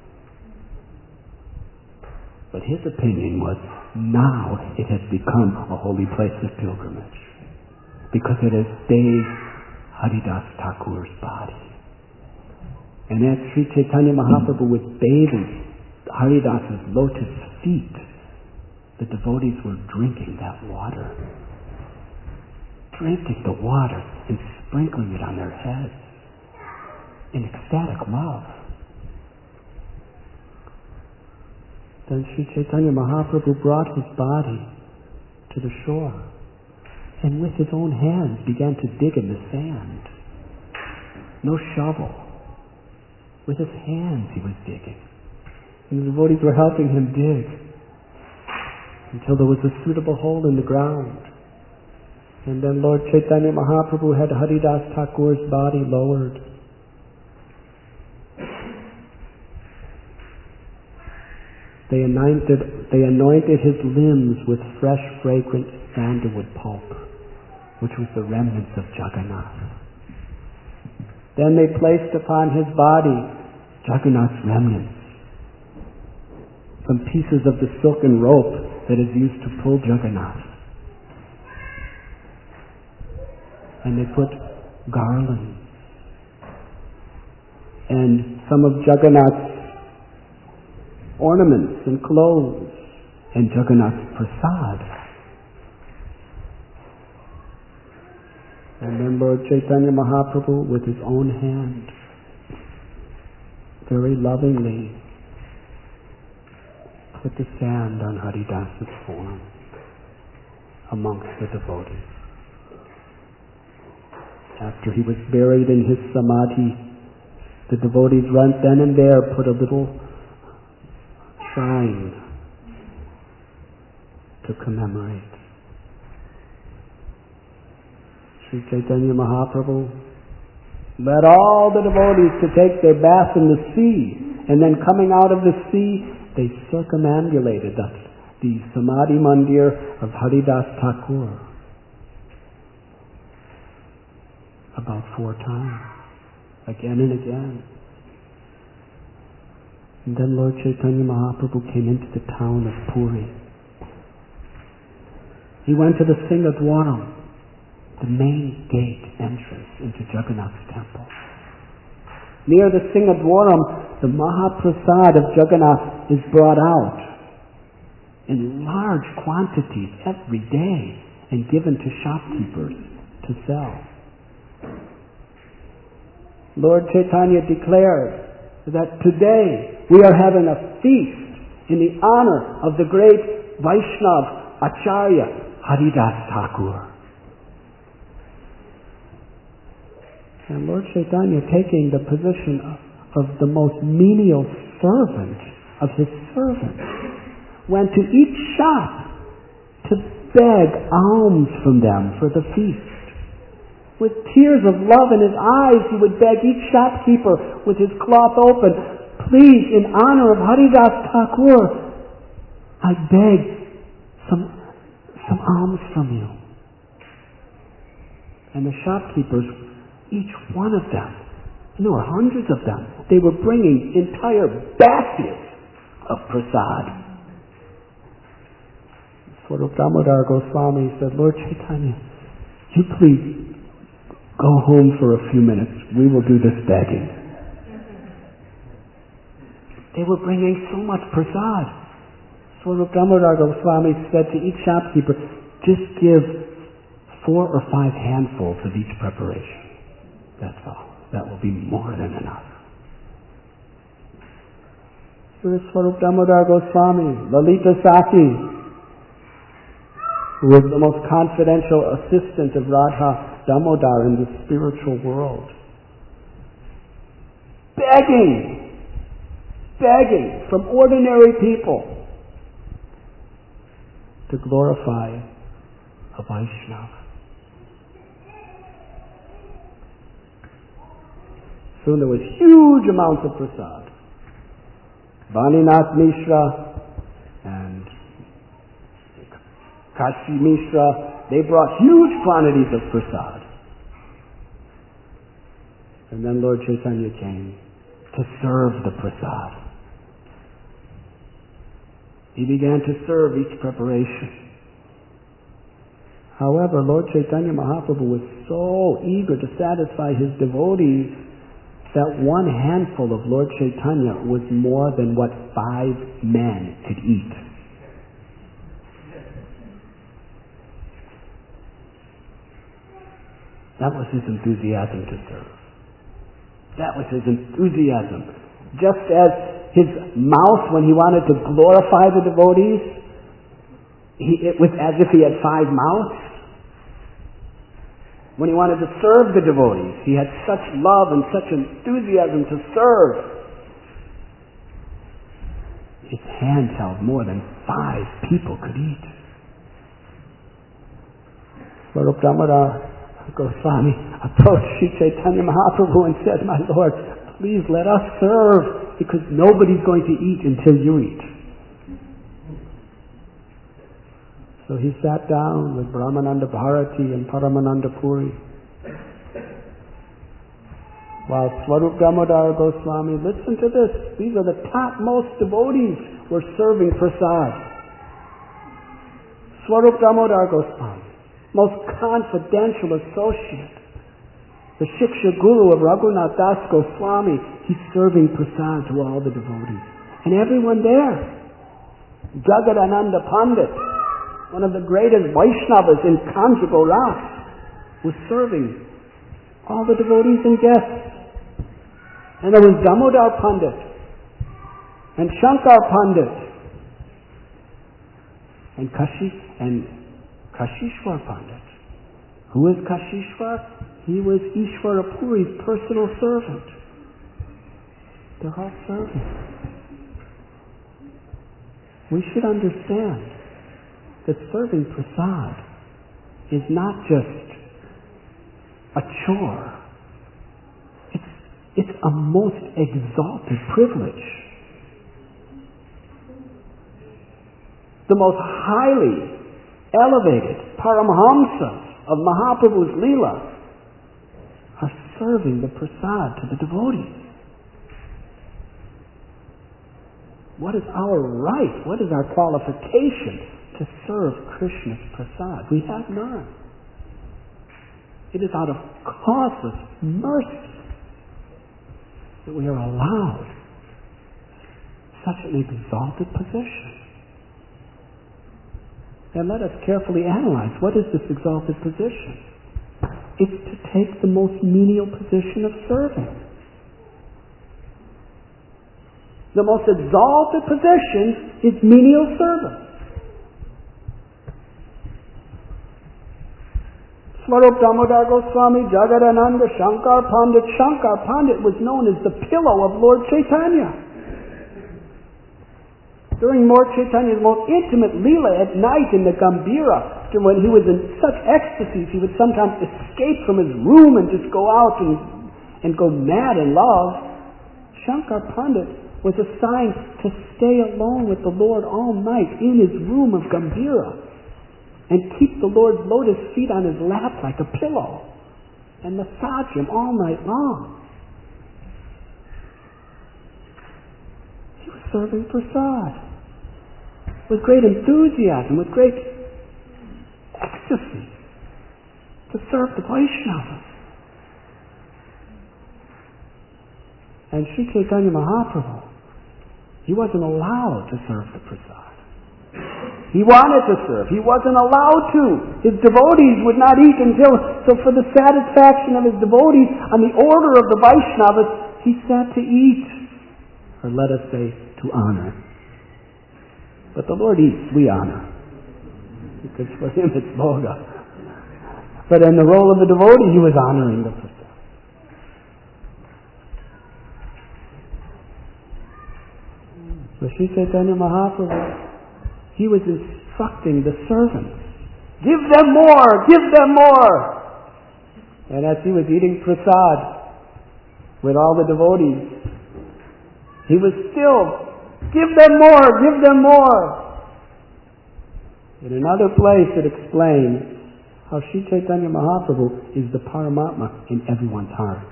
But his opinion was, now it has become a holy place of pilgrimage because it has bathed Haridas Thakur's body. And as Sri Chaitanya Mahaprabhu was bathing Haridas's lotus feet, the devotees were drinking that water. Drinking the water and sprinkling it on their heads in ecstatic love. Then Sri Chaitanya Mahaprabhu brought his body to the shore and with his own hands began to dig in the sand. No shovel. With his hands he was digging. And the devotees were helping him dig until there was a suitable hole in the ground. And then Lord Chaitanya Mahaprabhu had Haridas Thakur's body lowered. They anointed his limbs with fresh, fragrant sandalwood pulp, which was the remnants of Jagannath. Then they placed upon his body Jagannath's remnants, some pieces of the silken rope that is used to pull Jagannath. And they put garlands and some of Jagannath's ornaments and clothes and Jagannath's prasad. And then Lord Chaitanya Mahaprabhu with his own hand very lovingly put the sand on Haridas's form amongst the devotees. After he was buried in his samadhi, the devotees right then and there put a little shrine to commemorate. Sri Chaitanya Mahaprabhu led all the devotees to take their bath in the sea, and then coming out of the sea, they circumambulated the Samadhi Mandir of Haridas Thakur about 4 times, again and again. And then Lord Chaitanya Mahaprabhu came into the town of Puri. He went to the Singadwaram, the main gate entrance into Jagannath's temple. Near the Singadwaram, the Mahaprasad of Jagannath is brought out in large quantities every day and given to shopkeepers to sell. Lord Chaitanya declared that today we are having a feast in the honor of the great Vaishnav Acharya Haridas Thakur. And Lord Chaitanya, taking the position of the most menial servant of his servants, went to each shop to beg alms from them for the feast. With tears of love in his eyes, he would beg each shopkeeper with his cloth open, "Please, in honor of Haridas Thakur, I beg some alms from you." And the shopkeepers, each one of them, and there were hundreds of them, they were bringing entire baskets of prasad. Swarup Damodar Goswami said, "Lord Chaitanya, you please go home for a few minutes. We will do this begging." They were bringing so much prasad. Swarup Damodar Goswami said to each shopkeeper, "Just give 4 or 5 handfuls of each preparation. That's all. That will be more than enough." Sri Swarup Damodar Goswami, Lalita Saki, who was the most confidential assistant of Radha Damodar in the spiritual world, begging from ordinary people to glorify a Vaishnava. Soon there was huge amounts of prasad. Baninath Mishra and Kashi Mishra, they brought huge quantities of prasad. And then Lord Chaitanya came to serve the prasad. He began to serve each preparation. However, Lord Chaitanya Mahaprabhu was so eager to satisfy his devotees that one handful of Lord Chaitanya was more than what 5 men could eat. That was his enthusiasm to serve. That was his enthusiasm. Just as his mouth, when he wanted to glorify the devotees, it was as if he had 5 mouths. When he wanted to serve the devotees, he had such love and such enthusiasm to serve. His hands held more than 5 people could eat. Swarup Damodar Goswami approached Sri Chaitanya Mahaprabhu and said, "My Lord, please let us serve, because nobody's going to eat until you eat." So he sat down with Brahmananda Bharati and Paramananda Puri, while Swarup Damodar Goswami, listen to this, these are the topmost devotees, were serving prasad. Swarup Damodar Goswami, most confidential associate, the Shiksha Guru of Raghunath Das Goswami, he's serving prasad to all the devotees. And everyone there, Jagadananda Pandit, one of the greatest Vaishnavas in conjugal ras, was serving all the devotees and guests. And there was Damodar Pandit and Shankar Pandit and Kashishwar Pandit. Who is Kashishwar? He was Ishvara Puri's personal servant. They're all servants. We should understand that serving prasad is not just a chore. It's a most exalted privilege. The most highly elevated Paramhamsas of Mahaprabhu's Leela are serving the prasad to the devotees. What is our right? What is our qualification to serve Krishna's prasad? We have none. It is out of causeless mercy that we are allowed such an exalted position. And let us carefully analyze, what is this exalted position? It's to take the most menial position of serving. The most exalted position is menial service. Swarup Damodar Goswami, Jagadananda, Shankar Pandit. Shankar Pandit was known as the pillow of Lord Chaitanya. During Lord Chaitanya's most intimate Leela at night in the Gambhira, when he was in such ecstasies, he would sometimes escape from his room and just go out and go mad in love. Shankar Pandit was assigned to stay alone with the Lord all night in his room of Gambhira and keep the Lord's lotus feet on his lap like a pillow and massage him all night long. He was serving prasad with great enthusiasm, with great ecstasy to serve the Vaishnavas. And Sri Chaitanya Mahaprabhu, he wasn't allowed to serve the prasad. He wanted to serve. He wasn't allowed to. His devotees would not eat so for the satisfaction of his devotees, on the order of the Vaishnavas, he sat to eat. Or let us say, to honor. But the Lord eats, we honor. Because for him it's bhoga. But in the role of the devotee, he was honoring the prasad. So Sri Chaitanya Mahaprabhu, he was instructing the servants Give them more! Give them more! And as he was eating prasad with all the devotees, he was still, give them more! Give them more! In another place it explains how Sri Chaitanya Mahaprabhu is the Paramatma in everyone's heart.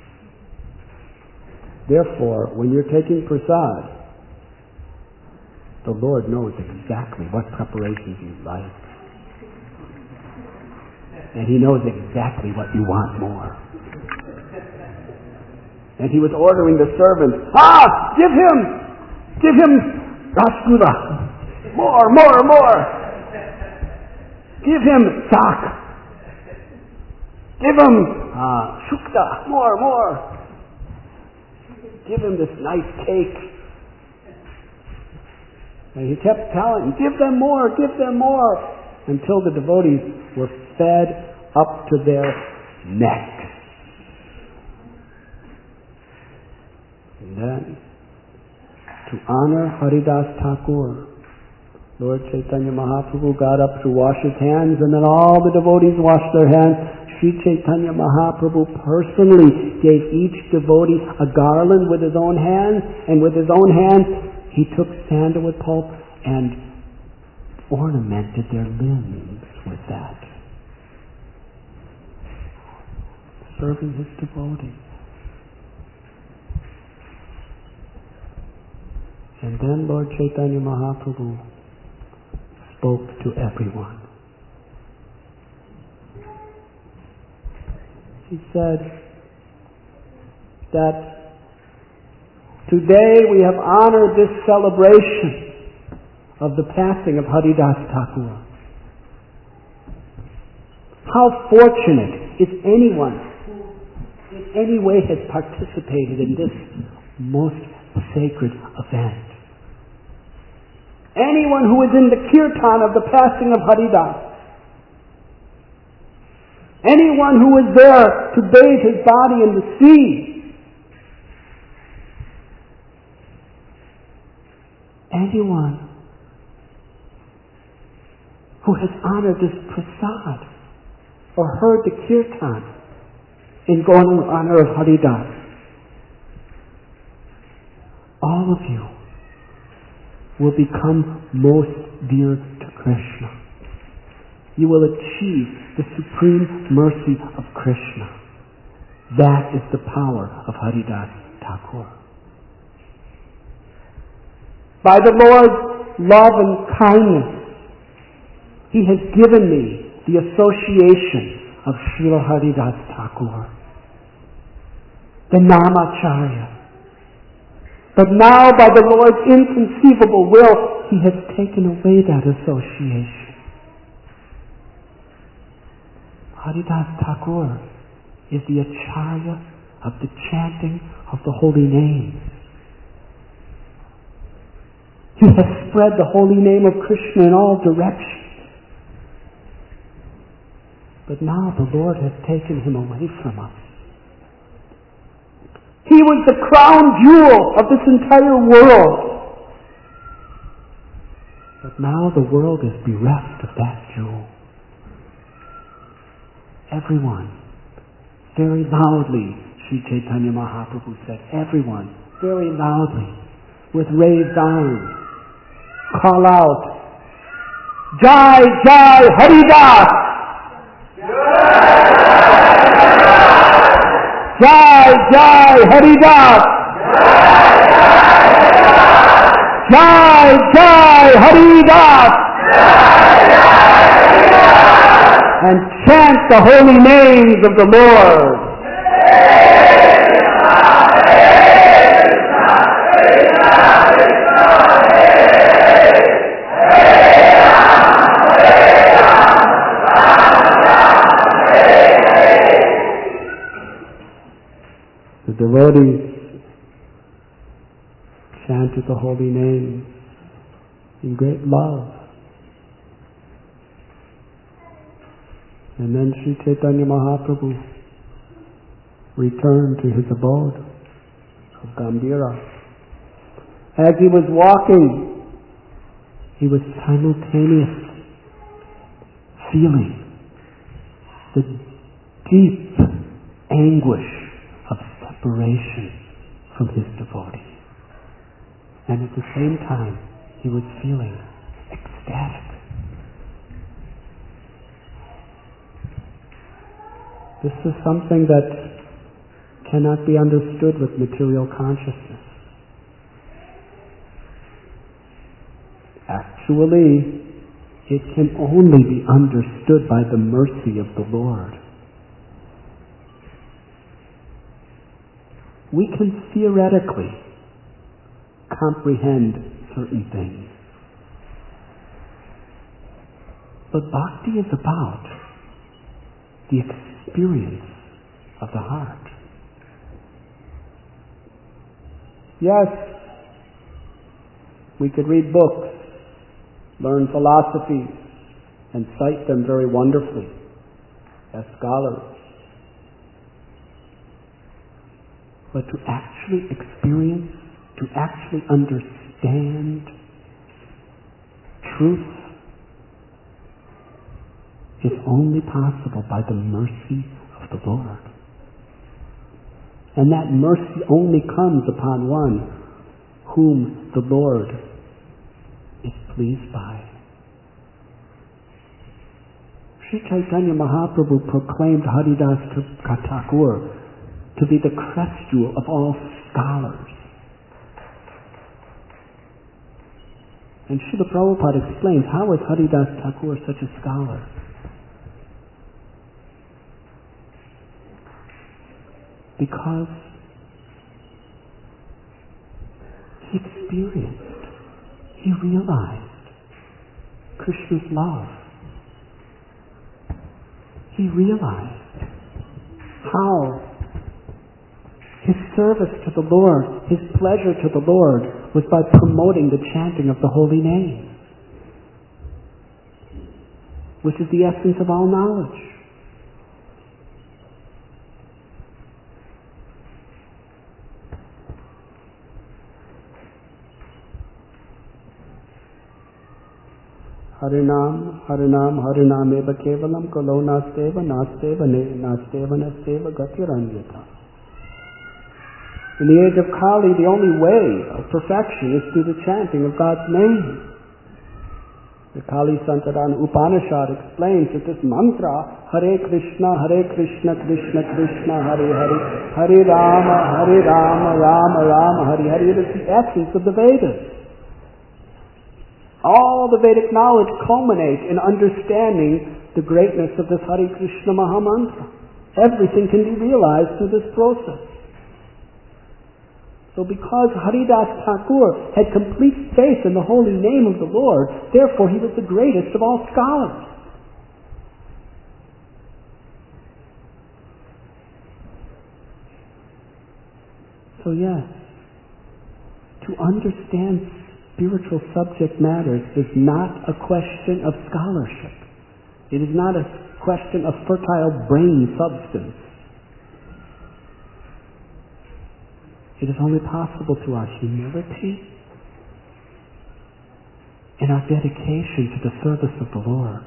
Therefore, when you're taking prasad, the Lord knows exactly what preparations you like. And He knows exactly what you want more. And He was ordering the servants, give him rasgulla, more. Give him sak. Give him shukta, more. Give him this nice cake. And he kept telling, give them more, until the devotees were fed up to their neck. And then, to honor Haridas Thakur, Lord Chaitanya Mahaprabhu got up to wash his hands, and then all the devotees washed their hands. Sri Chaitanya Mahaprabhu personally gave each devotee a garland with his own hands, and with his own hands he took sandalwood pulp and ornamented their limbs with that, serving his devotees. And then Lord Chaitanya Mahaprabhu spoke to everyone. He said that today we have honored this celebration of the passing of Haridas Thakur. How fortunate is anyone who in any way has participated in this most sacred event. Anyone who is in the kirtan of the passing of Haridas. Anyone who is there to bathe his body in the sea. Anyone who has honored this prasad or heard the kirtan in honor of Haridas. All of you will become most dear to Krishna. You will achieve the supreme mercy of Krishna. That is the power of Haridas Thakur. By the Lord's love and kindness, He has given me the association of Srila Haridas Thakur, the Namacharya. But now, by the Lord's inconceivable will, He has taken away that association. Haridas Thakur is the Acharya of the chanting of the holy names. He has spread the holy name of Krishna in all directions. But now the Lord has taken him away from us. He was the crown jewel of this entire world. But now the world is bereft of that jewel. Everyone, very loudly, Sri Chaitanya Mahaprabhu said, everyone, very loudly, with raised arms, call out, Jai Jai Haridas! Jai Jai Haridas! Jai Jai Haridas! And chant the holy names of the Lord. The devotees chanted the holy names in great love. And then Sri Chaitanya Mahaprabhu returned to his abode of Gambhira. As he was walking, he was simultaneously feeling the deep anguish of separation from his devotee. And at the same time, he was feeling ecstatic. This is something that cannot be understood with material consciousness. Actually, it can only be understood by the mercy of the Lord. We can theoretically comprehend certain things. But bhakti is about the experience of the heart. Yes, we could read books, learn philosophies, and cite them very wonderfully as scholars. But to actually experience, to actually understand truth is only possible by the mercy of the Lord. And that mercy only comes upon one whom the Lord is pleased by. Sri Chaitanya Mahaprabhu proclaimed Haridas Thakur to be the crest jewel of all scholars. And Srila Prabhupada explains, how is Haridas Thakur such a scholar? Because he experienced, he realized Krishna's love. He realized how his service to the Lord, his pleasure to the Lord, was by promoting the chanting of the holy name, which is the essence of all knowledge. Harinam, Harinam, Harinameva Kevalam, Kalo Nasteva, Nasteva, Nasteva, Nasteva, Gatiranyata. In the age of Kali, the only way of perfection is through the chanting of God's name. The Kali Santaran Upanishad explains that this mantra, Hare Krishna, Krishna Krishna, Hare Hare, Hare Rama, Rama Rama, Hare Hare, it is the essence of the Vedas. All the Vedic knowledge culminates in understanding the greatness of this Hare Krishna Mahamantra. Everything can be realized through this process. So because Haridas Thakur had complete faith in the holy name of the Lord, therefore he was the greatest of all scholars. So yes, to understand spiritual subject matters is not a question of scholarship. It is not a question of fertile brain substance. It is only possible through our humility and our dedication to the service of the Lord.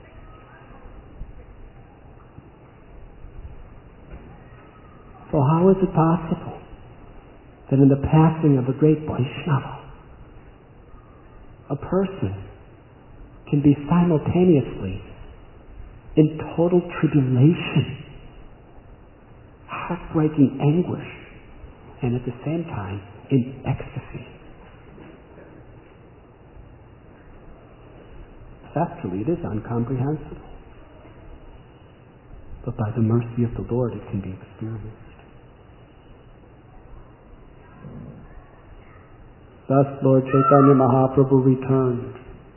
So how is it possible that in the passing of a great Vaishnava, a person can be simultaneously in total tribulation, heartbreaking anguish, and at the same time in ecstasy? Factually, it is incomprehensible. But by the mercy of the Lord, it can be experienced. Thus Lord Chaitanya Mahaprabhu returned,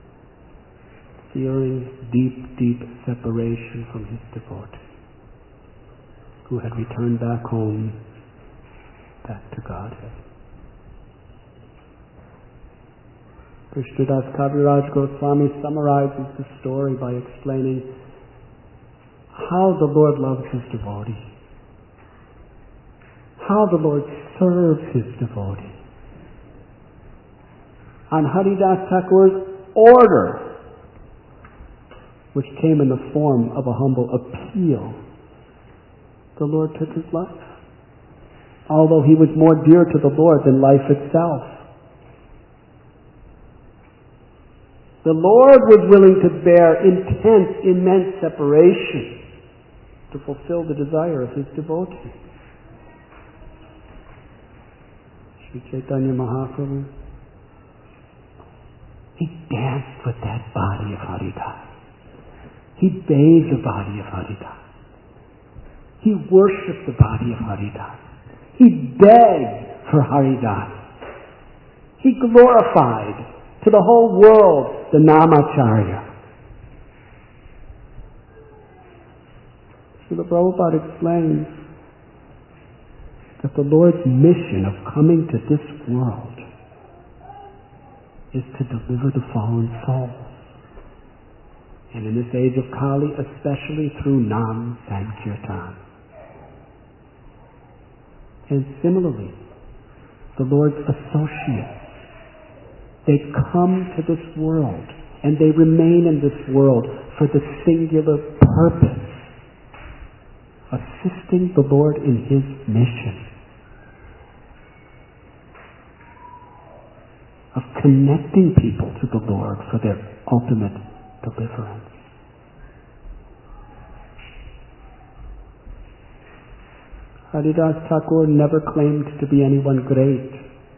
feeling deep separation from his devotee, who had returned back home, back to Godhead. Krishnadas Kaviraj Goswami summarizes the story by explaining how the Lord loves his devotee, how the Lord serves his devotee. On Haridas Thakur's order, which came in the form of a humble appeal, the Lord took his life, although he was more dear to the Lord than life itself. The Lord was willing to bear intense, immense separation to fulfill the desire of his devotee. Sri Chaitanya Mahaprabhu, he danced with that body of Haridas. He bathed the body of Haridas. He worshipped the body of Haridas. He begged for Haridas. He glorified to the whole world the Namacharya. Srila Prabhupada explains that the Lord's mission of coming to this world is to deliver the fallen souls. And in this age of Kali, especially through Nam Sankirtan. And similarly, the Lord's associates, they come to this world and they remain in this world for the singular purpose of assisting the Lord in his mission, of connecting people to the Lord for their ultimate deliverance. Haridas Thakur never claimed to be anyone great.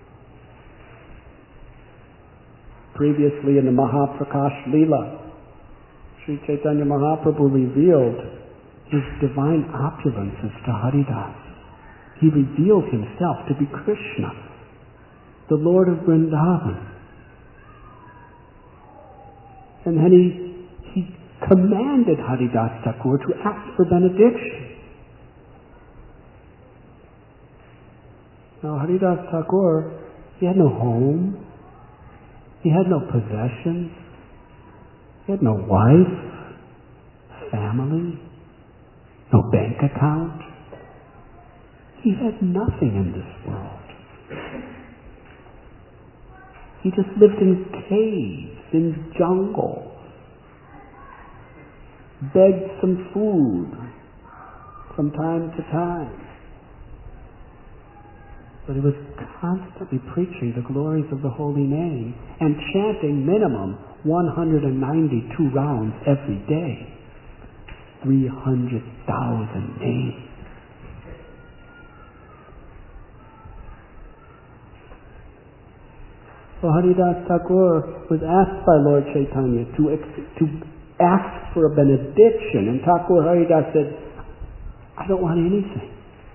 Previously in the Mahaprakash Leela, Sri Chaitanya Mahaprabhu revealed his divine opulences to Haridas. He revealed himself to be Krishna, the Lord of Vrindavan. And then he commanded Haridas Thakur to ask for benediction. Now Haridas Thakur, he had no home, he had no possessions, he had no wife, family, no bank account. He had nothing in this world. He just lived in caves, in jungles, begged some food from time to time. But he was constantly preaching the glories of the holy name and chanting minimum 192 rounds every day. 300,000 names. So Haridas Thakur was asked by Lord Chaitanya to ask for a benediction, and Thakur Haridas said, I don't want anything.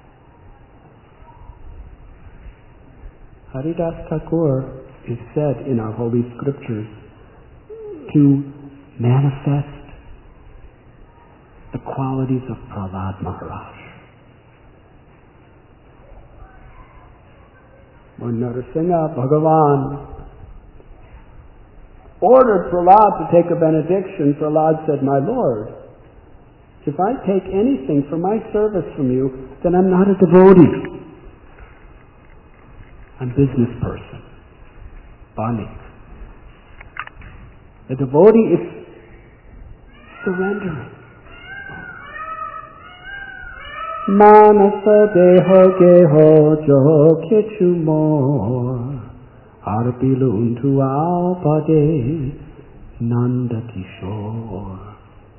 Haridas Thakur is said in our holy scriptures to manifest the qualities of Prahlad Maharaj. When Narasimha Bhagavan ordered Prahlad to take a benediction, Prahlad said, My Lord, if I take anything for my service from you, then I'm not a devotee. I'm a business person. Bani. A devotee is surrendering. Manasa deho geho jo kichu more arpilun tu alpade Nanda Kishore.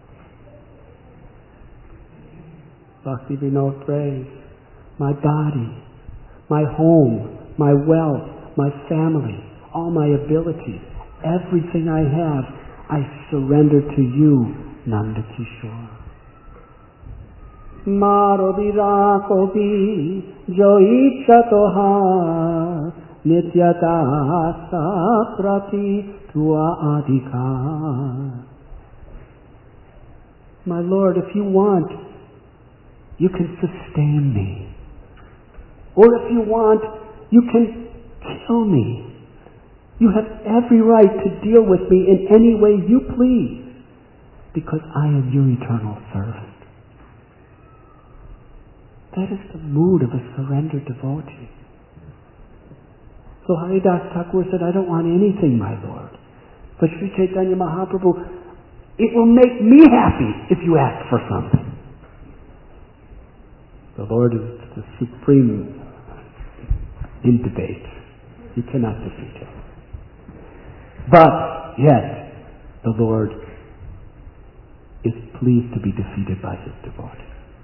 Bhakti Vinod prays, my body, my home, my wealth, my family, all my abilities, everything I have, I surrender to you, Nanda Kishore. Maro virako bhi jo icha tohar nityata saprati tua adhikar. My Lord, if you want, you can sustain me. Or if you want, you can kill me. You have every right to deal with me in any way you please, because I am your eternal servant. That is the mood of a surrendered devotee. So Haridas Thakur said, I don't want anything, my Lord. But Sri Chaitanya Mahaprabhu It will make me happy if you ask for something. The Lord is the supreme in debate. You cannot defeat him. But yet, the Lord is pleased to be defeated by his devotee.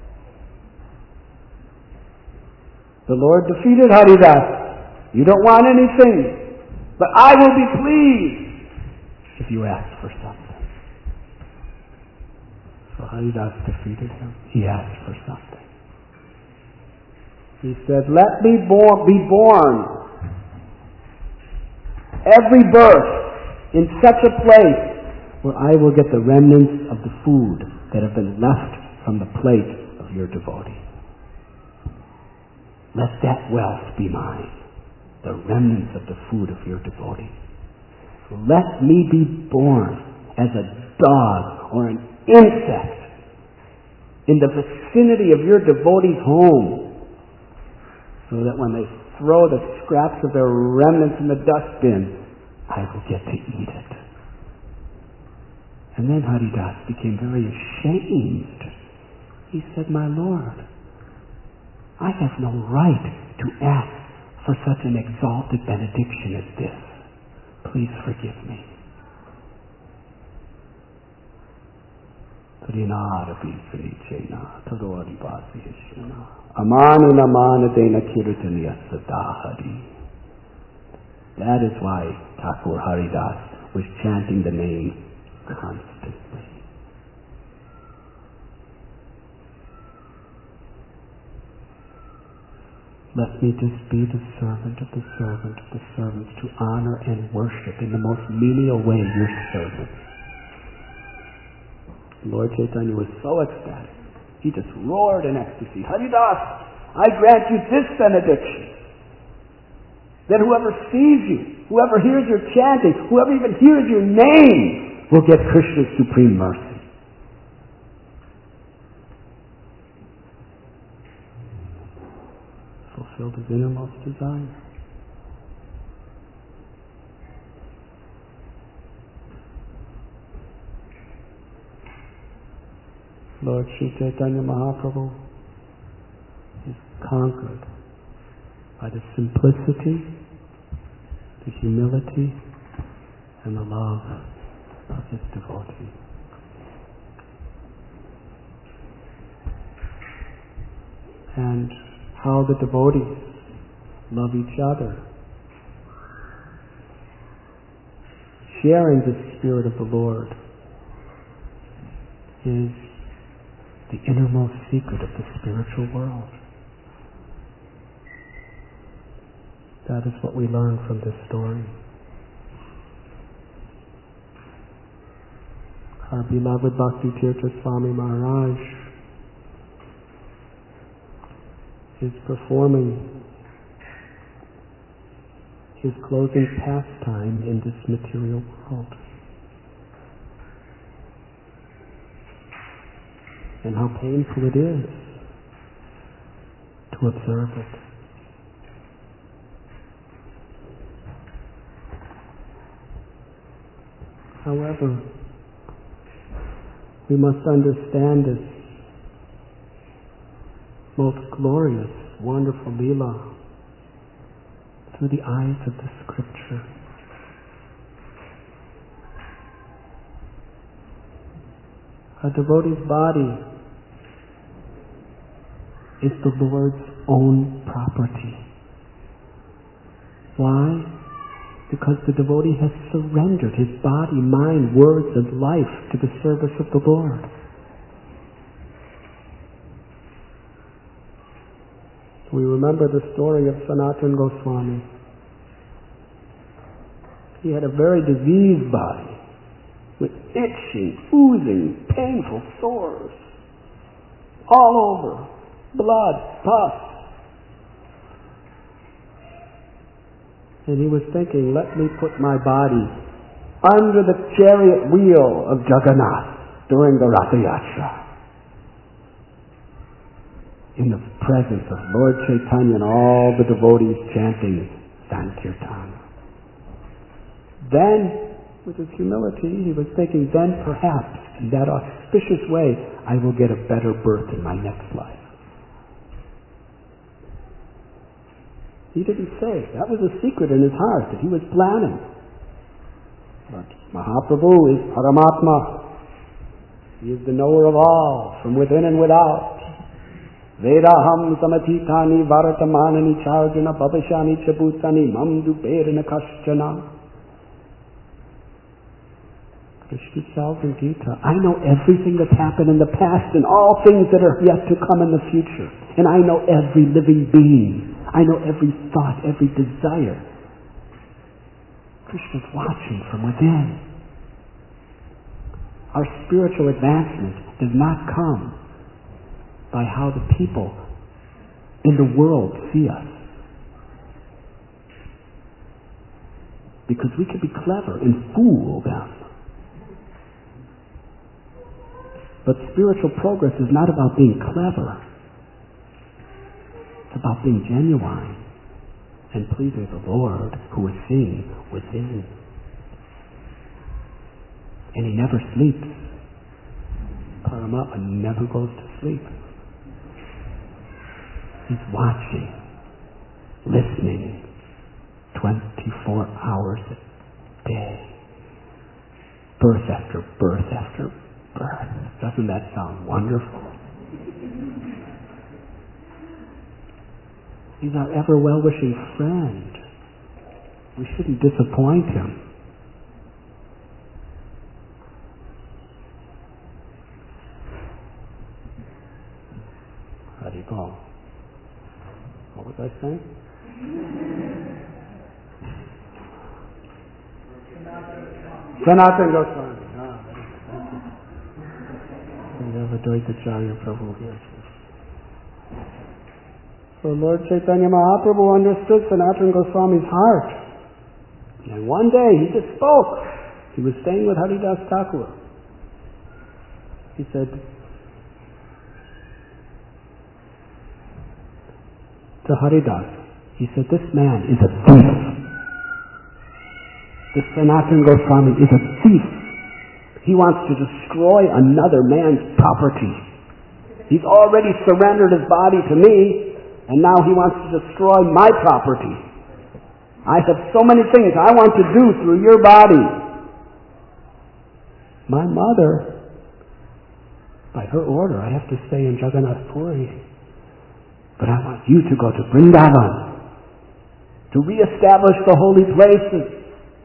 The Lord defeated Haridas. You don't want anything, but I will be pleased if you ask for something. So Haridas defeated him. He asked for something. He said, let me be born every birth in such a place where I will get the remnants of the food that have been left from the plate of your devotee. Let that wealth be mine, the remnants of the food of your devotee. Let me be born as a dog or an insect in the vicinity of your devotee's home, so that when they throw the scraps of their remnants in the dustbin, I will get to eat it. And then Haridas became very ashamed. He said, my Lord, I have no right to ask for such an exalted benediction as this. Please forgive me. That is why Thakur Haridas was chanting the name constantly. Let me just be the servant of the servant of the servants, to honor and worship in the most menial way your servants. Lord Chaitanya was so ecstatic. He just roared in ecstasy. Haridas, I grant you this benediction. That whoever sees you, whoever hears your chanting, whoever even hears your name, will get Krishna's supreme mercy. Fulfilled his innermost desire. Lord Sri Chaitanya Mahaprabhu is conquered by the simplicity, the humility, and the love of his devotee. And how the devotees love each other, sharing the Spirit of the Lord, is the innermost secret of the spiritual world. That is what we learn from this story. Our beloved Bhakti Tirtha Swami Maharaj is performing his closing pastime in this material world. And how painful it is to observe it. However, we must understand this most glorious, wonderful Leela through the eyes of the Scripture. A devotee's body is the Lord's own property. Why? Because the devotee has surrendered his body, mind, words, and life to the service of the Lord. We remember the story of Sanatana Goswami. He had a very diseased body with itching, oozing, painful sores all over, blood, pus. And he was thinking, let me put my body under the chariot wheel of Jagannath during the Ratha Yatra, in the presence of Lord Chaitanya and all the devotees chanting Sankirtan. Then with his humility, he was thinking, then perhaps, in that auspicious way, I will get a better birth in my next life. He didn't say. That was a secret in his heart that he was planning. But Mahaprabhu is Paramatma. He is the knower of all, from within and without. Vedaham samatitani varatamanani charjana babashani chabutani mamdu perina kashchana. Krishna tells in Gita, I know everything that's happened in the past and all things that are yet to come in the future. And I know every living being. I know every thought, every desire. Krishna's watching from within. Our spiritual advancement does not come by how the people in the world see us. Because we can be clever and fool them. But spiritual progress is not about being clever. It's about being genuine and pleasing the Lord who is seen within. And he never sleeps. Paramatma never goes to sleep. He's watching, listening, 24 hours a day. Birth after birth after birth. Doesn't that sound wonderful? He's our ever well-wishing friend. We shouldn't disappoint him. How do you go? What was I saying? Sanatana Goswami. We have Advaita Acharya Prabhu here. So Lord Chaitanya Mahaprabhu understood Sanatana Goswami's heart. And one day he just spoke. He was staying with Haridas Thakur. He said to Haridas, he said, this man is a thief. This Sanatana Goswami is a thief. He wants to destroy another man's property. He's already surrendered his body to me, and now he wants to destroy my property. I have so many things I want to do through your body. My mother, by her order, I have to stay in Jagannath Puri. But I want you to go to Vrindavan, to reestablish the holy places,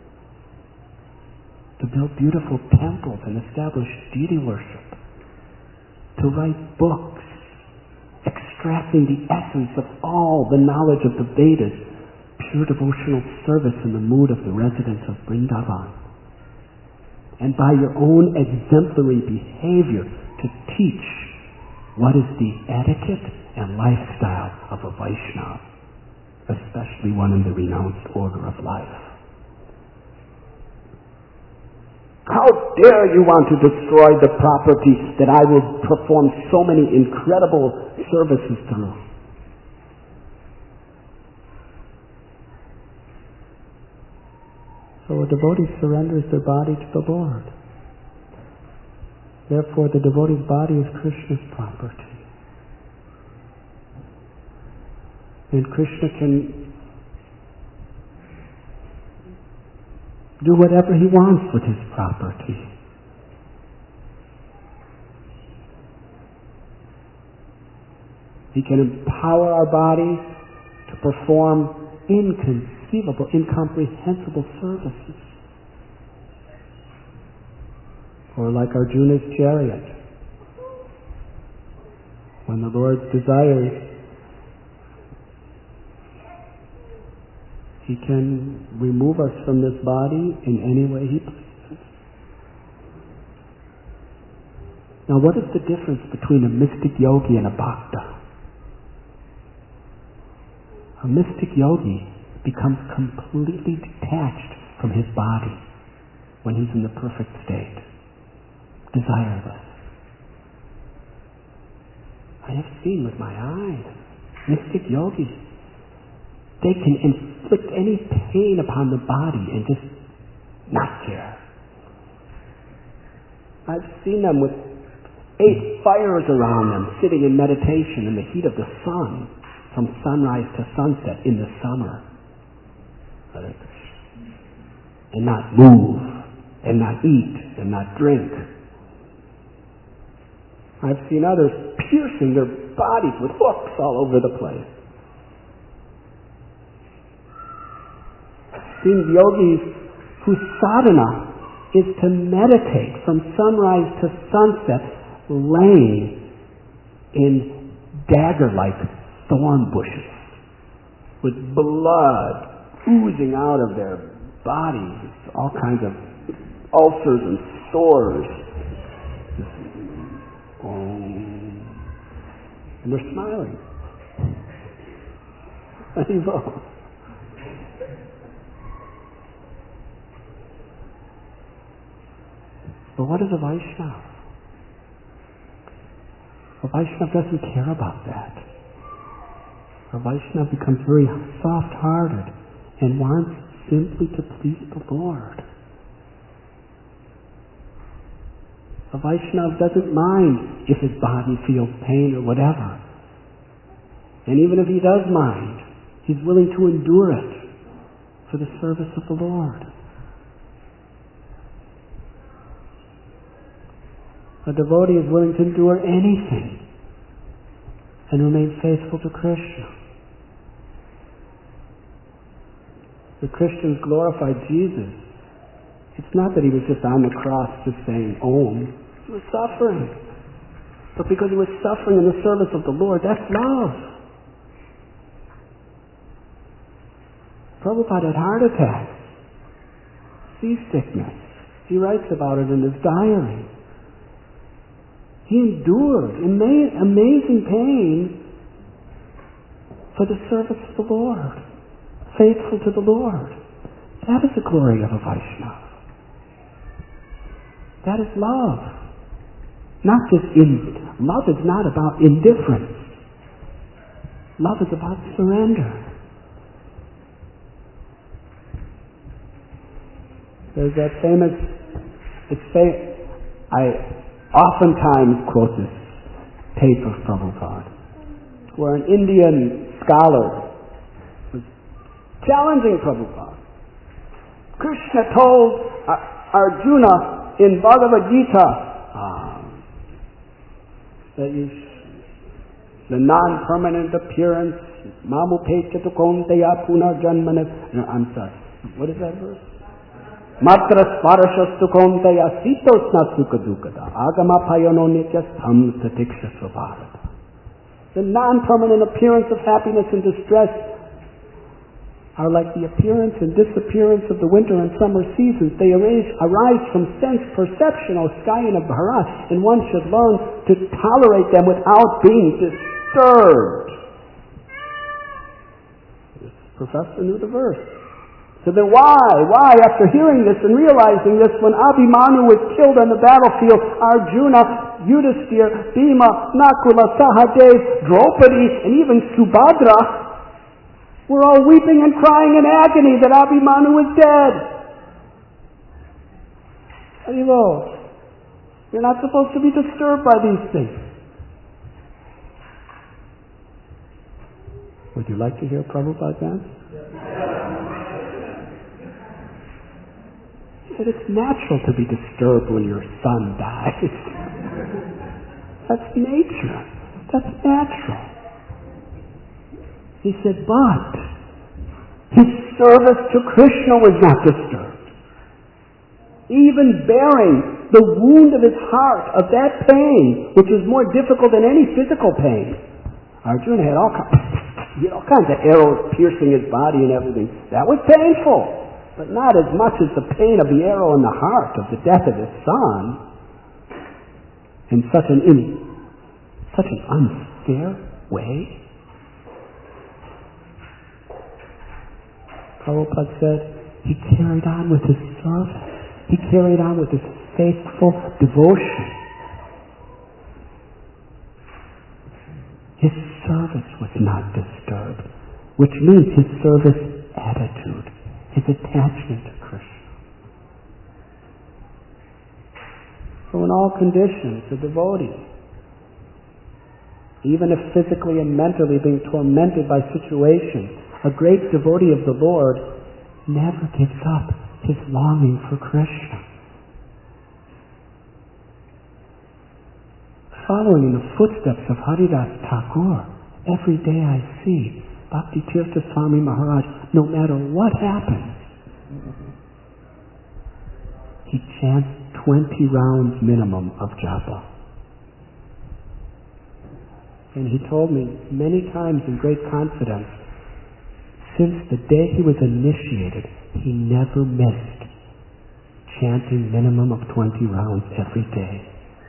to build beautiful temples and establish deity worship, to write books, extracting the essence of all the knowledge of the Vedas, pure devotional service in the mood of the residents of Vrindavan. And by your own exemplary behavior to teach what is the etiquette and lifestyle of a Vaishnava, especially one in the renounced order of life. How dare you want to destroy the property that I will perform so many incredible services through? So a devotee surrenders their body to the Lord. Therefore, the devotee's body is Krishna's property. And Krishna can do whatever he wants with his property. He can empower our body to perform inconceivable, incomprehensible services. Or like Arjuna's chariot. When the Lord's desires, he can remove us from this body in any way he pleases. Now, what is the difference between a mystic yogi and a bhakta? A mystic yogi becomes completely detached from his body when he's in the perfect state, desireless. I have seen with my eyes mystic yogis. They can inflict any pain upon the body and just not care. I've seen them with 8 fires around them, sitting in meditation in the heat of the sun, from sunrise to sunset in the summer. And not move, and not eat, and not drink. I've seen others piercing their bodies with hooks all over the place. I've seen yogis whose sadhana is to meditate from sunrise to sunset, laying in dagger-like thorn bushes, with blood oozing out of their bodies, all kinds of ulcers and sores. And they're smiling. But what is a Vaishnava? A Vaishnava doesn't care about that. A Vaishnava becomes very soft-hearted and wants simply to please the Lord. A Vaishnava doesn't mind if his body feels pain or whatever. And even if he does mind, he's willing to endure it for the service of the Lord. A devotee is willing to endure anything and remain faithful to Krishna. The Christians glorified Jesus. It's not that he was just on the cross just saying Om. He was suffering. But because he was suffering in the service of the Lord, that's love. Prabhupada had heart attacks, seasickness. He writes about it in his diary. He endured amazing pain for the service of the Lord, faithful to the Lord. That is the glory of a Vaishnava. That is love. Love is not about indifference. Love is about surrender. There's that I oftentimes quote this tape of Prabhupada, where an Indian scholar was challenging Prabhupada. Krishna told Arjuna in Bhagavad Gita that the non-permanent appearance, Mamupechatu Konteya Punarjanmana. I'm sorry. What is that verse? Matra sparashastu konteya sitosna sukha dukada agama payano nityastham satiksha svabharata. The non-permanent appearance of happiness and distress are like the appearance and disappearance of the winter and summer seasons. They arise from sense perception, O Skayana Bharat, and one should learn to tolerate them without being disturbed. This professor knew the verse. So then why, after hearing this and realizing this, when Abhimanyu was killed on the battlefield, Arjuna, Yudhisthira, Bhima, Nakula, Sahadev, Draupadi, and even Subhadra were all weeping and crying in agony that Abhimanyu was dead. Haribo, you're not supposed to be disturbed by these things. Would you like to hear Prabhupada dance? That it's natural to be disturbed when your son dies. That's nature. That's natural. He said, but his service to Krishna was not disturbed. Even bearing the wound of his heart, of that pain, which was more difficult than any physical pain. Arjuna had all kinds of arrows piercing his body and everything. That was painful. But not as much as the pain of the arrow in the heart of the death of his son, in such an unfair way. Prabhupada said he carried on with his service. He carried on with his faithful devotion. His service was not disturbed, which means his service attitude, his attachment to Krishna. So in all conditions, a devotee, even if physically and mentally being tormented by situations, a great devotee of the Lord never gives up his longing for Krishna. Following in the footsteps of Haridas Thakur, every day I see Bhakti Tirtha Swami Maharaj, no matter what happens, he chants 20 rounds minimum of japa. And he told me many times in great confidence, since the day he was initiated, he never missed chanting minimum of 20 rounds every day.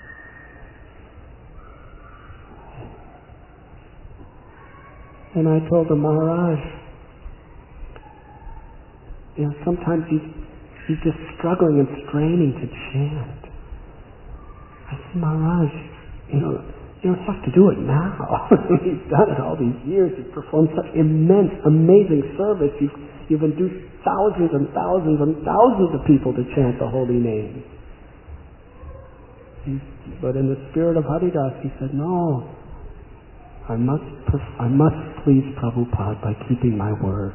And I told him, Maharaj, sometimes he's just struggling and straining to chant. I said, Maharaj, you don't have to do it now. He's done it all these years. He's performed such immense, amazing service. You've induced thousands and thousands and thousands of people to chant the holy name. But in the spirit of Haridas, he said, no, I must please Prabhupada by keeping my word.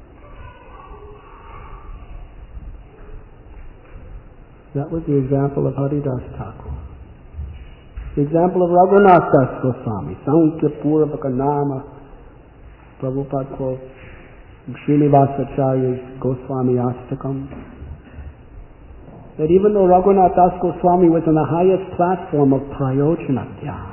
That was the example of Haridas Thakur. The example of Raghunath Das Goswami, Sankhya Purvaka Nama, Prabhupada quotes Srinivasacharya's Goswami Astakam, that even though Raghunath Das Goswami was on the highest platform of Prayojana Dhyan,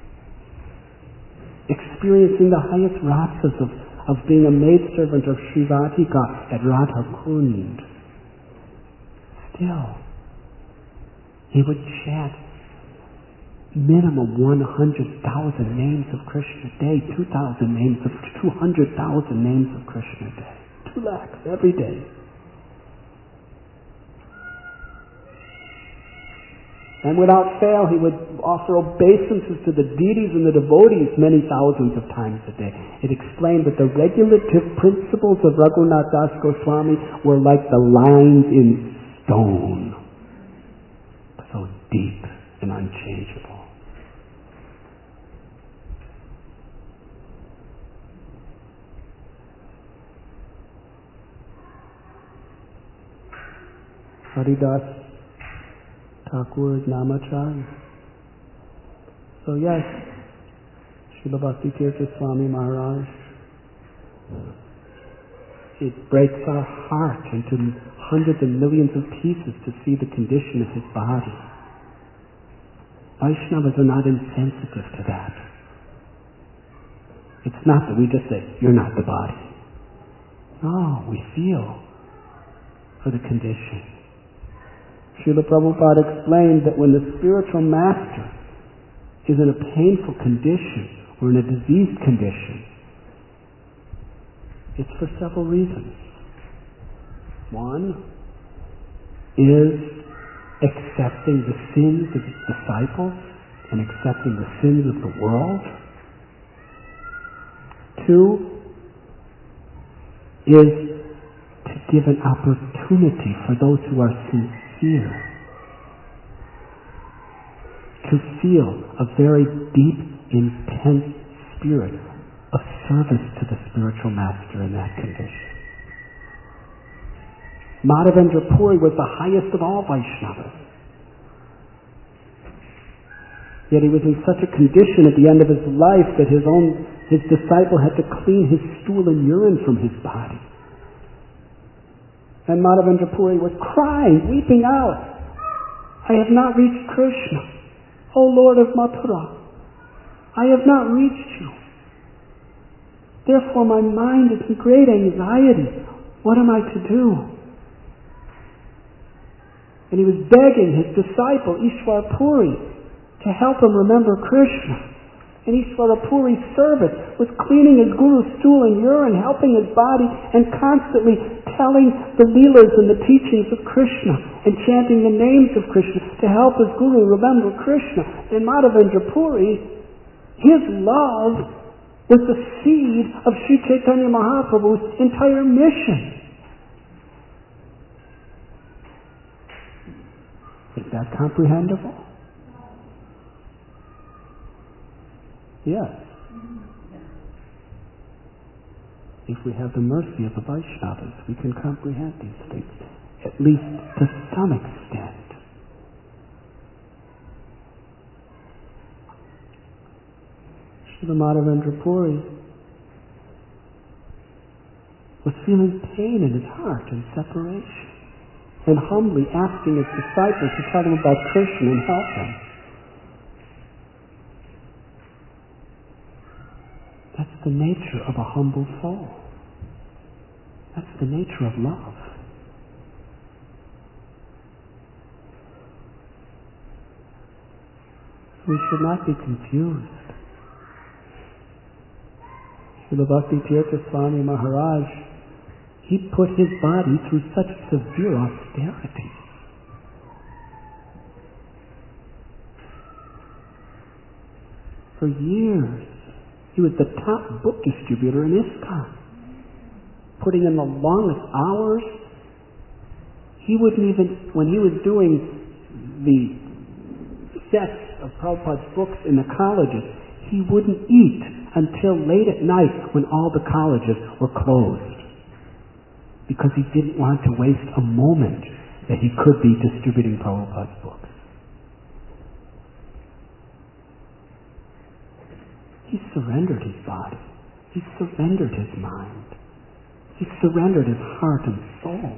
experiencing the highest rasas of being a maidservant of Srivatika at Radha Kund, still, he would chant minimum 100,000 names of Krishna a day, 200,000 names of Krishna a day, 2 lakhs every day. And without fail, he would offer obeisances to the deities and the devotees many thousands of times a day. It explained that the regulative principles of Raghunath Das Goswami were like the lines in stone, so deep and unchangeable. Haridas Thakur is Namacharya. So yes, Srila Bhakti Tirtha Swami Maharaj, it breaks our heart into hundreds and millions of pieces to see the condition of his body. Vaishnavas are not insensitive to that. It's not that we just say, you're not the body. No, we feel for the condition. Srila Prabhupada explained that when the spiritual master is in a painful condition or in a diseased condition, it's for several reasons. One is accepting the sins of his disciples and accepting the sins of the world. 2 is to give an opportunity for those who are sincere to feel a very deep, intense spirit of service to the spiritual master in that condition. Madhavendra Puri was the highest of all Vaishnavas. Yet he was in such a condition at the end of his life that his disciple had to clean his stool and urine from his body. And Madhavendra Puri was crying, weeping out, I have not reached Krishna. O Lord of Mathura, I have not reached you. Therefore my mind is in great anxiety. What am I to do? And he was begging his disciple, Ishwar Puri, to help him remember Krishna. And Ishwara Puri's servant was cleaning his guru's stool and urine, helping his body, and constantly telling the leelas and the teachings of Krishna, and chanting the names of Krishna to help his guru remember Krishna. And Madhavendra Puri, his love was the seed of Sri Chaitanya Mahaprabhu's entire mission. Is that comprehensible? Yes. If we have the mercy of the Vaishnavas, we can comprehend these things, at least to some extent. Srila Madhavendra Puri was feeling pain in his heart and separation, and humbly asking his disciples to tell him about Krishna and help him. That's the nature of a humble soul. That's the nature of love. We should not be confused. Srila Bhakti Tirtha Swami Maharaj, he put his body through such severe austerity. For years, he was the top book distributor in ISKCON, putting in the longest hours. He wouldn't even, when he was doing the sets of Prabhupada's books in the colleges, he wouldn't eat until late at night when all the colleges were closed, because he didn't want to waste a moment that he could be distributing Prabhupada's books. He surrendered his body. He surrendered his mind. He surrendered his heart and soul.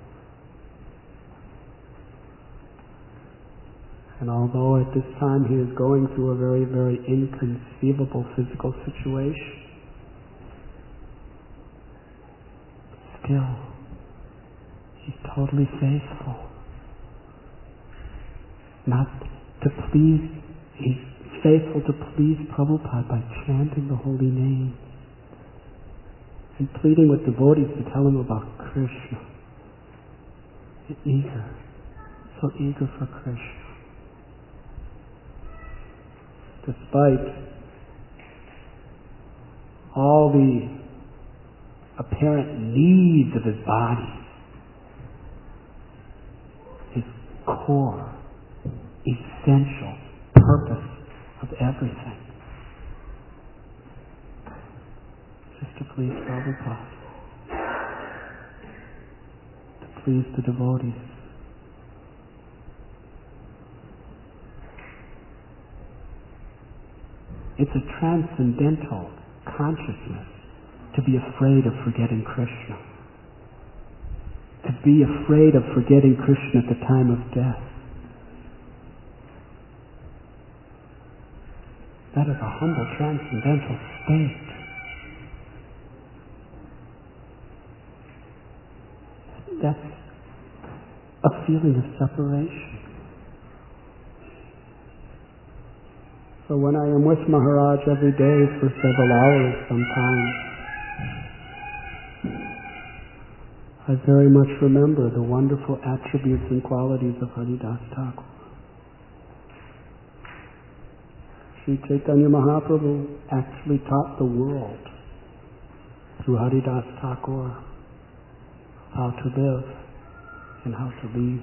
And although at this time he is going through a very, very inconceivable physical situation, still, he's totally faithful. Not to please, he's faithful to please Prabhupada by chanting the holy name and pleading with devotees to tell him about Krishna. Eager, so eager for Krishna. Despite all the apparent needs of his body, his core, essential purpose of everything, just to please Prabhupada, to please the devotees. It's a transcendental consciousness to be afraid of forgetting Krishna. To be afraid of forgetting Krishna at the time of death. That is a humble transcendental state. That's a feeling of separation. So when I am with Maharaj every day for several hours sometimes, I very much remember the wonderful attributes and qualities of Haridas Thakur. Sri Chaitanya Mahaprabhu actually taught the world through Haridas Thakur how to live and how to lead.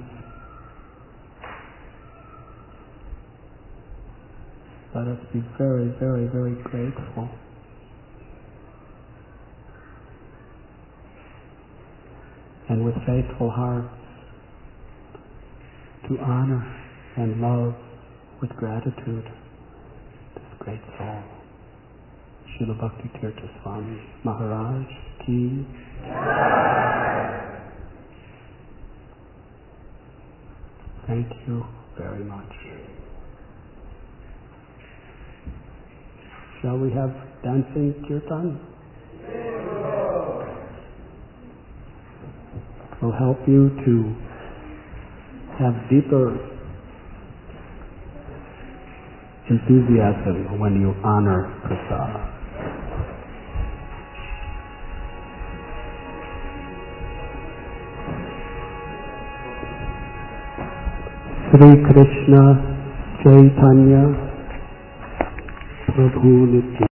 Let us be very, very, very grateful. And with faithful hearts to honor and love with gratitude this great soul. Srila Bhakti Tirtha Swami Maharaj Ki. Thank you very much. Shall we have dancing kirtan? Will help you to have deeper enthusiasm when you honor prasad. Sri Krishna Chaitanya Prabhu Nitya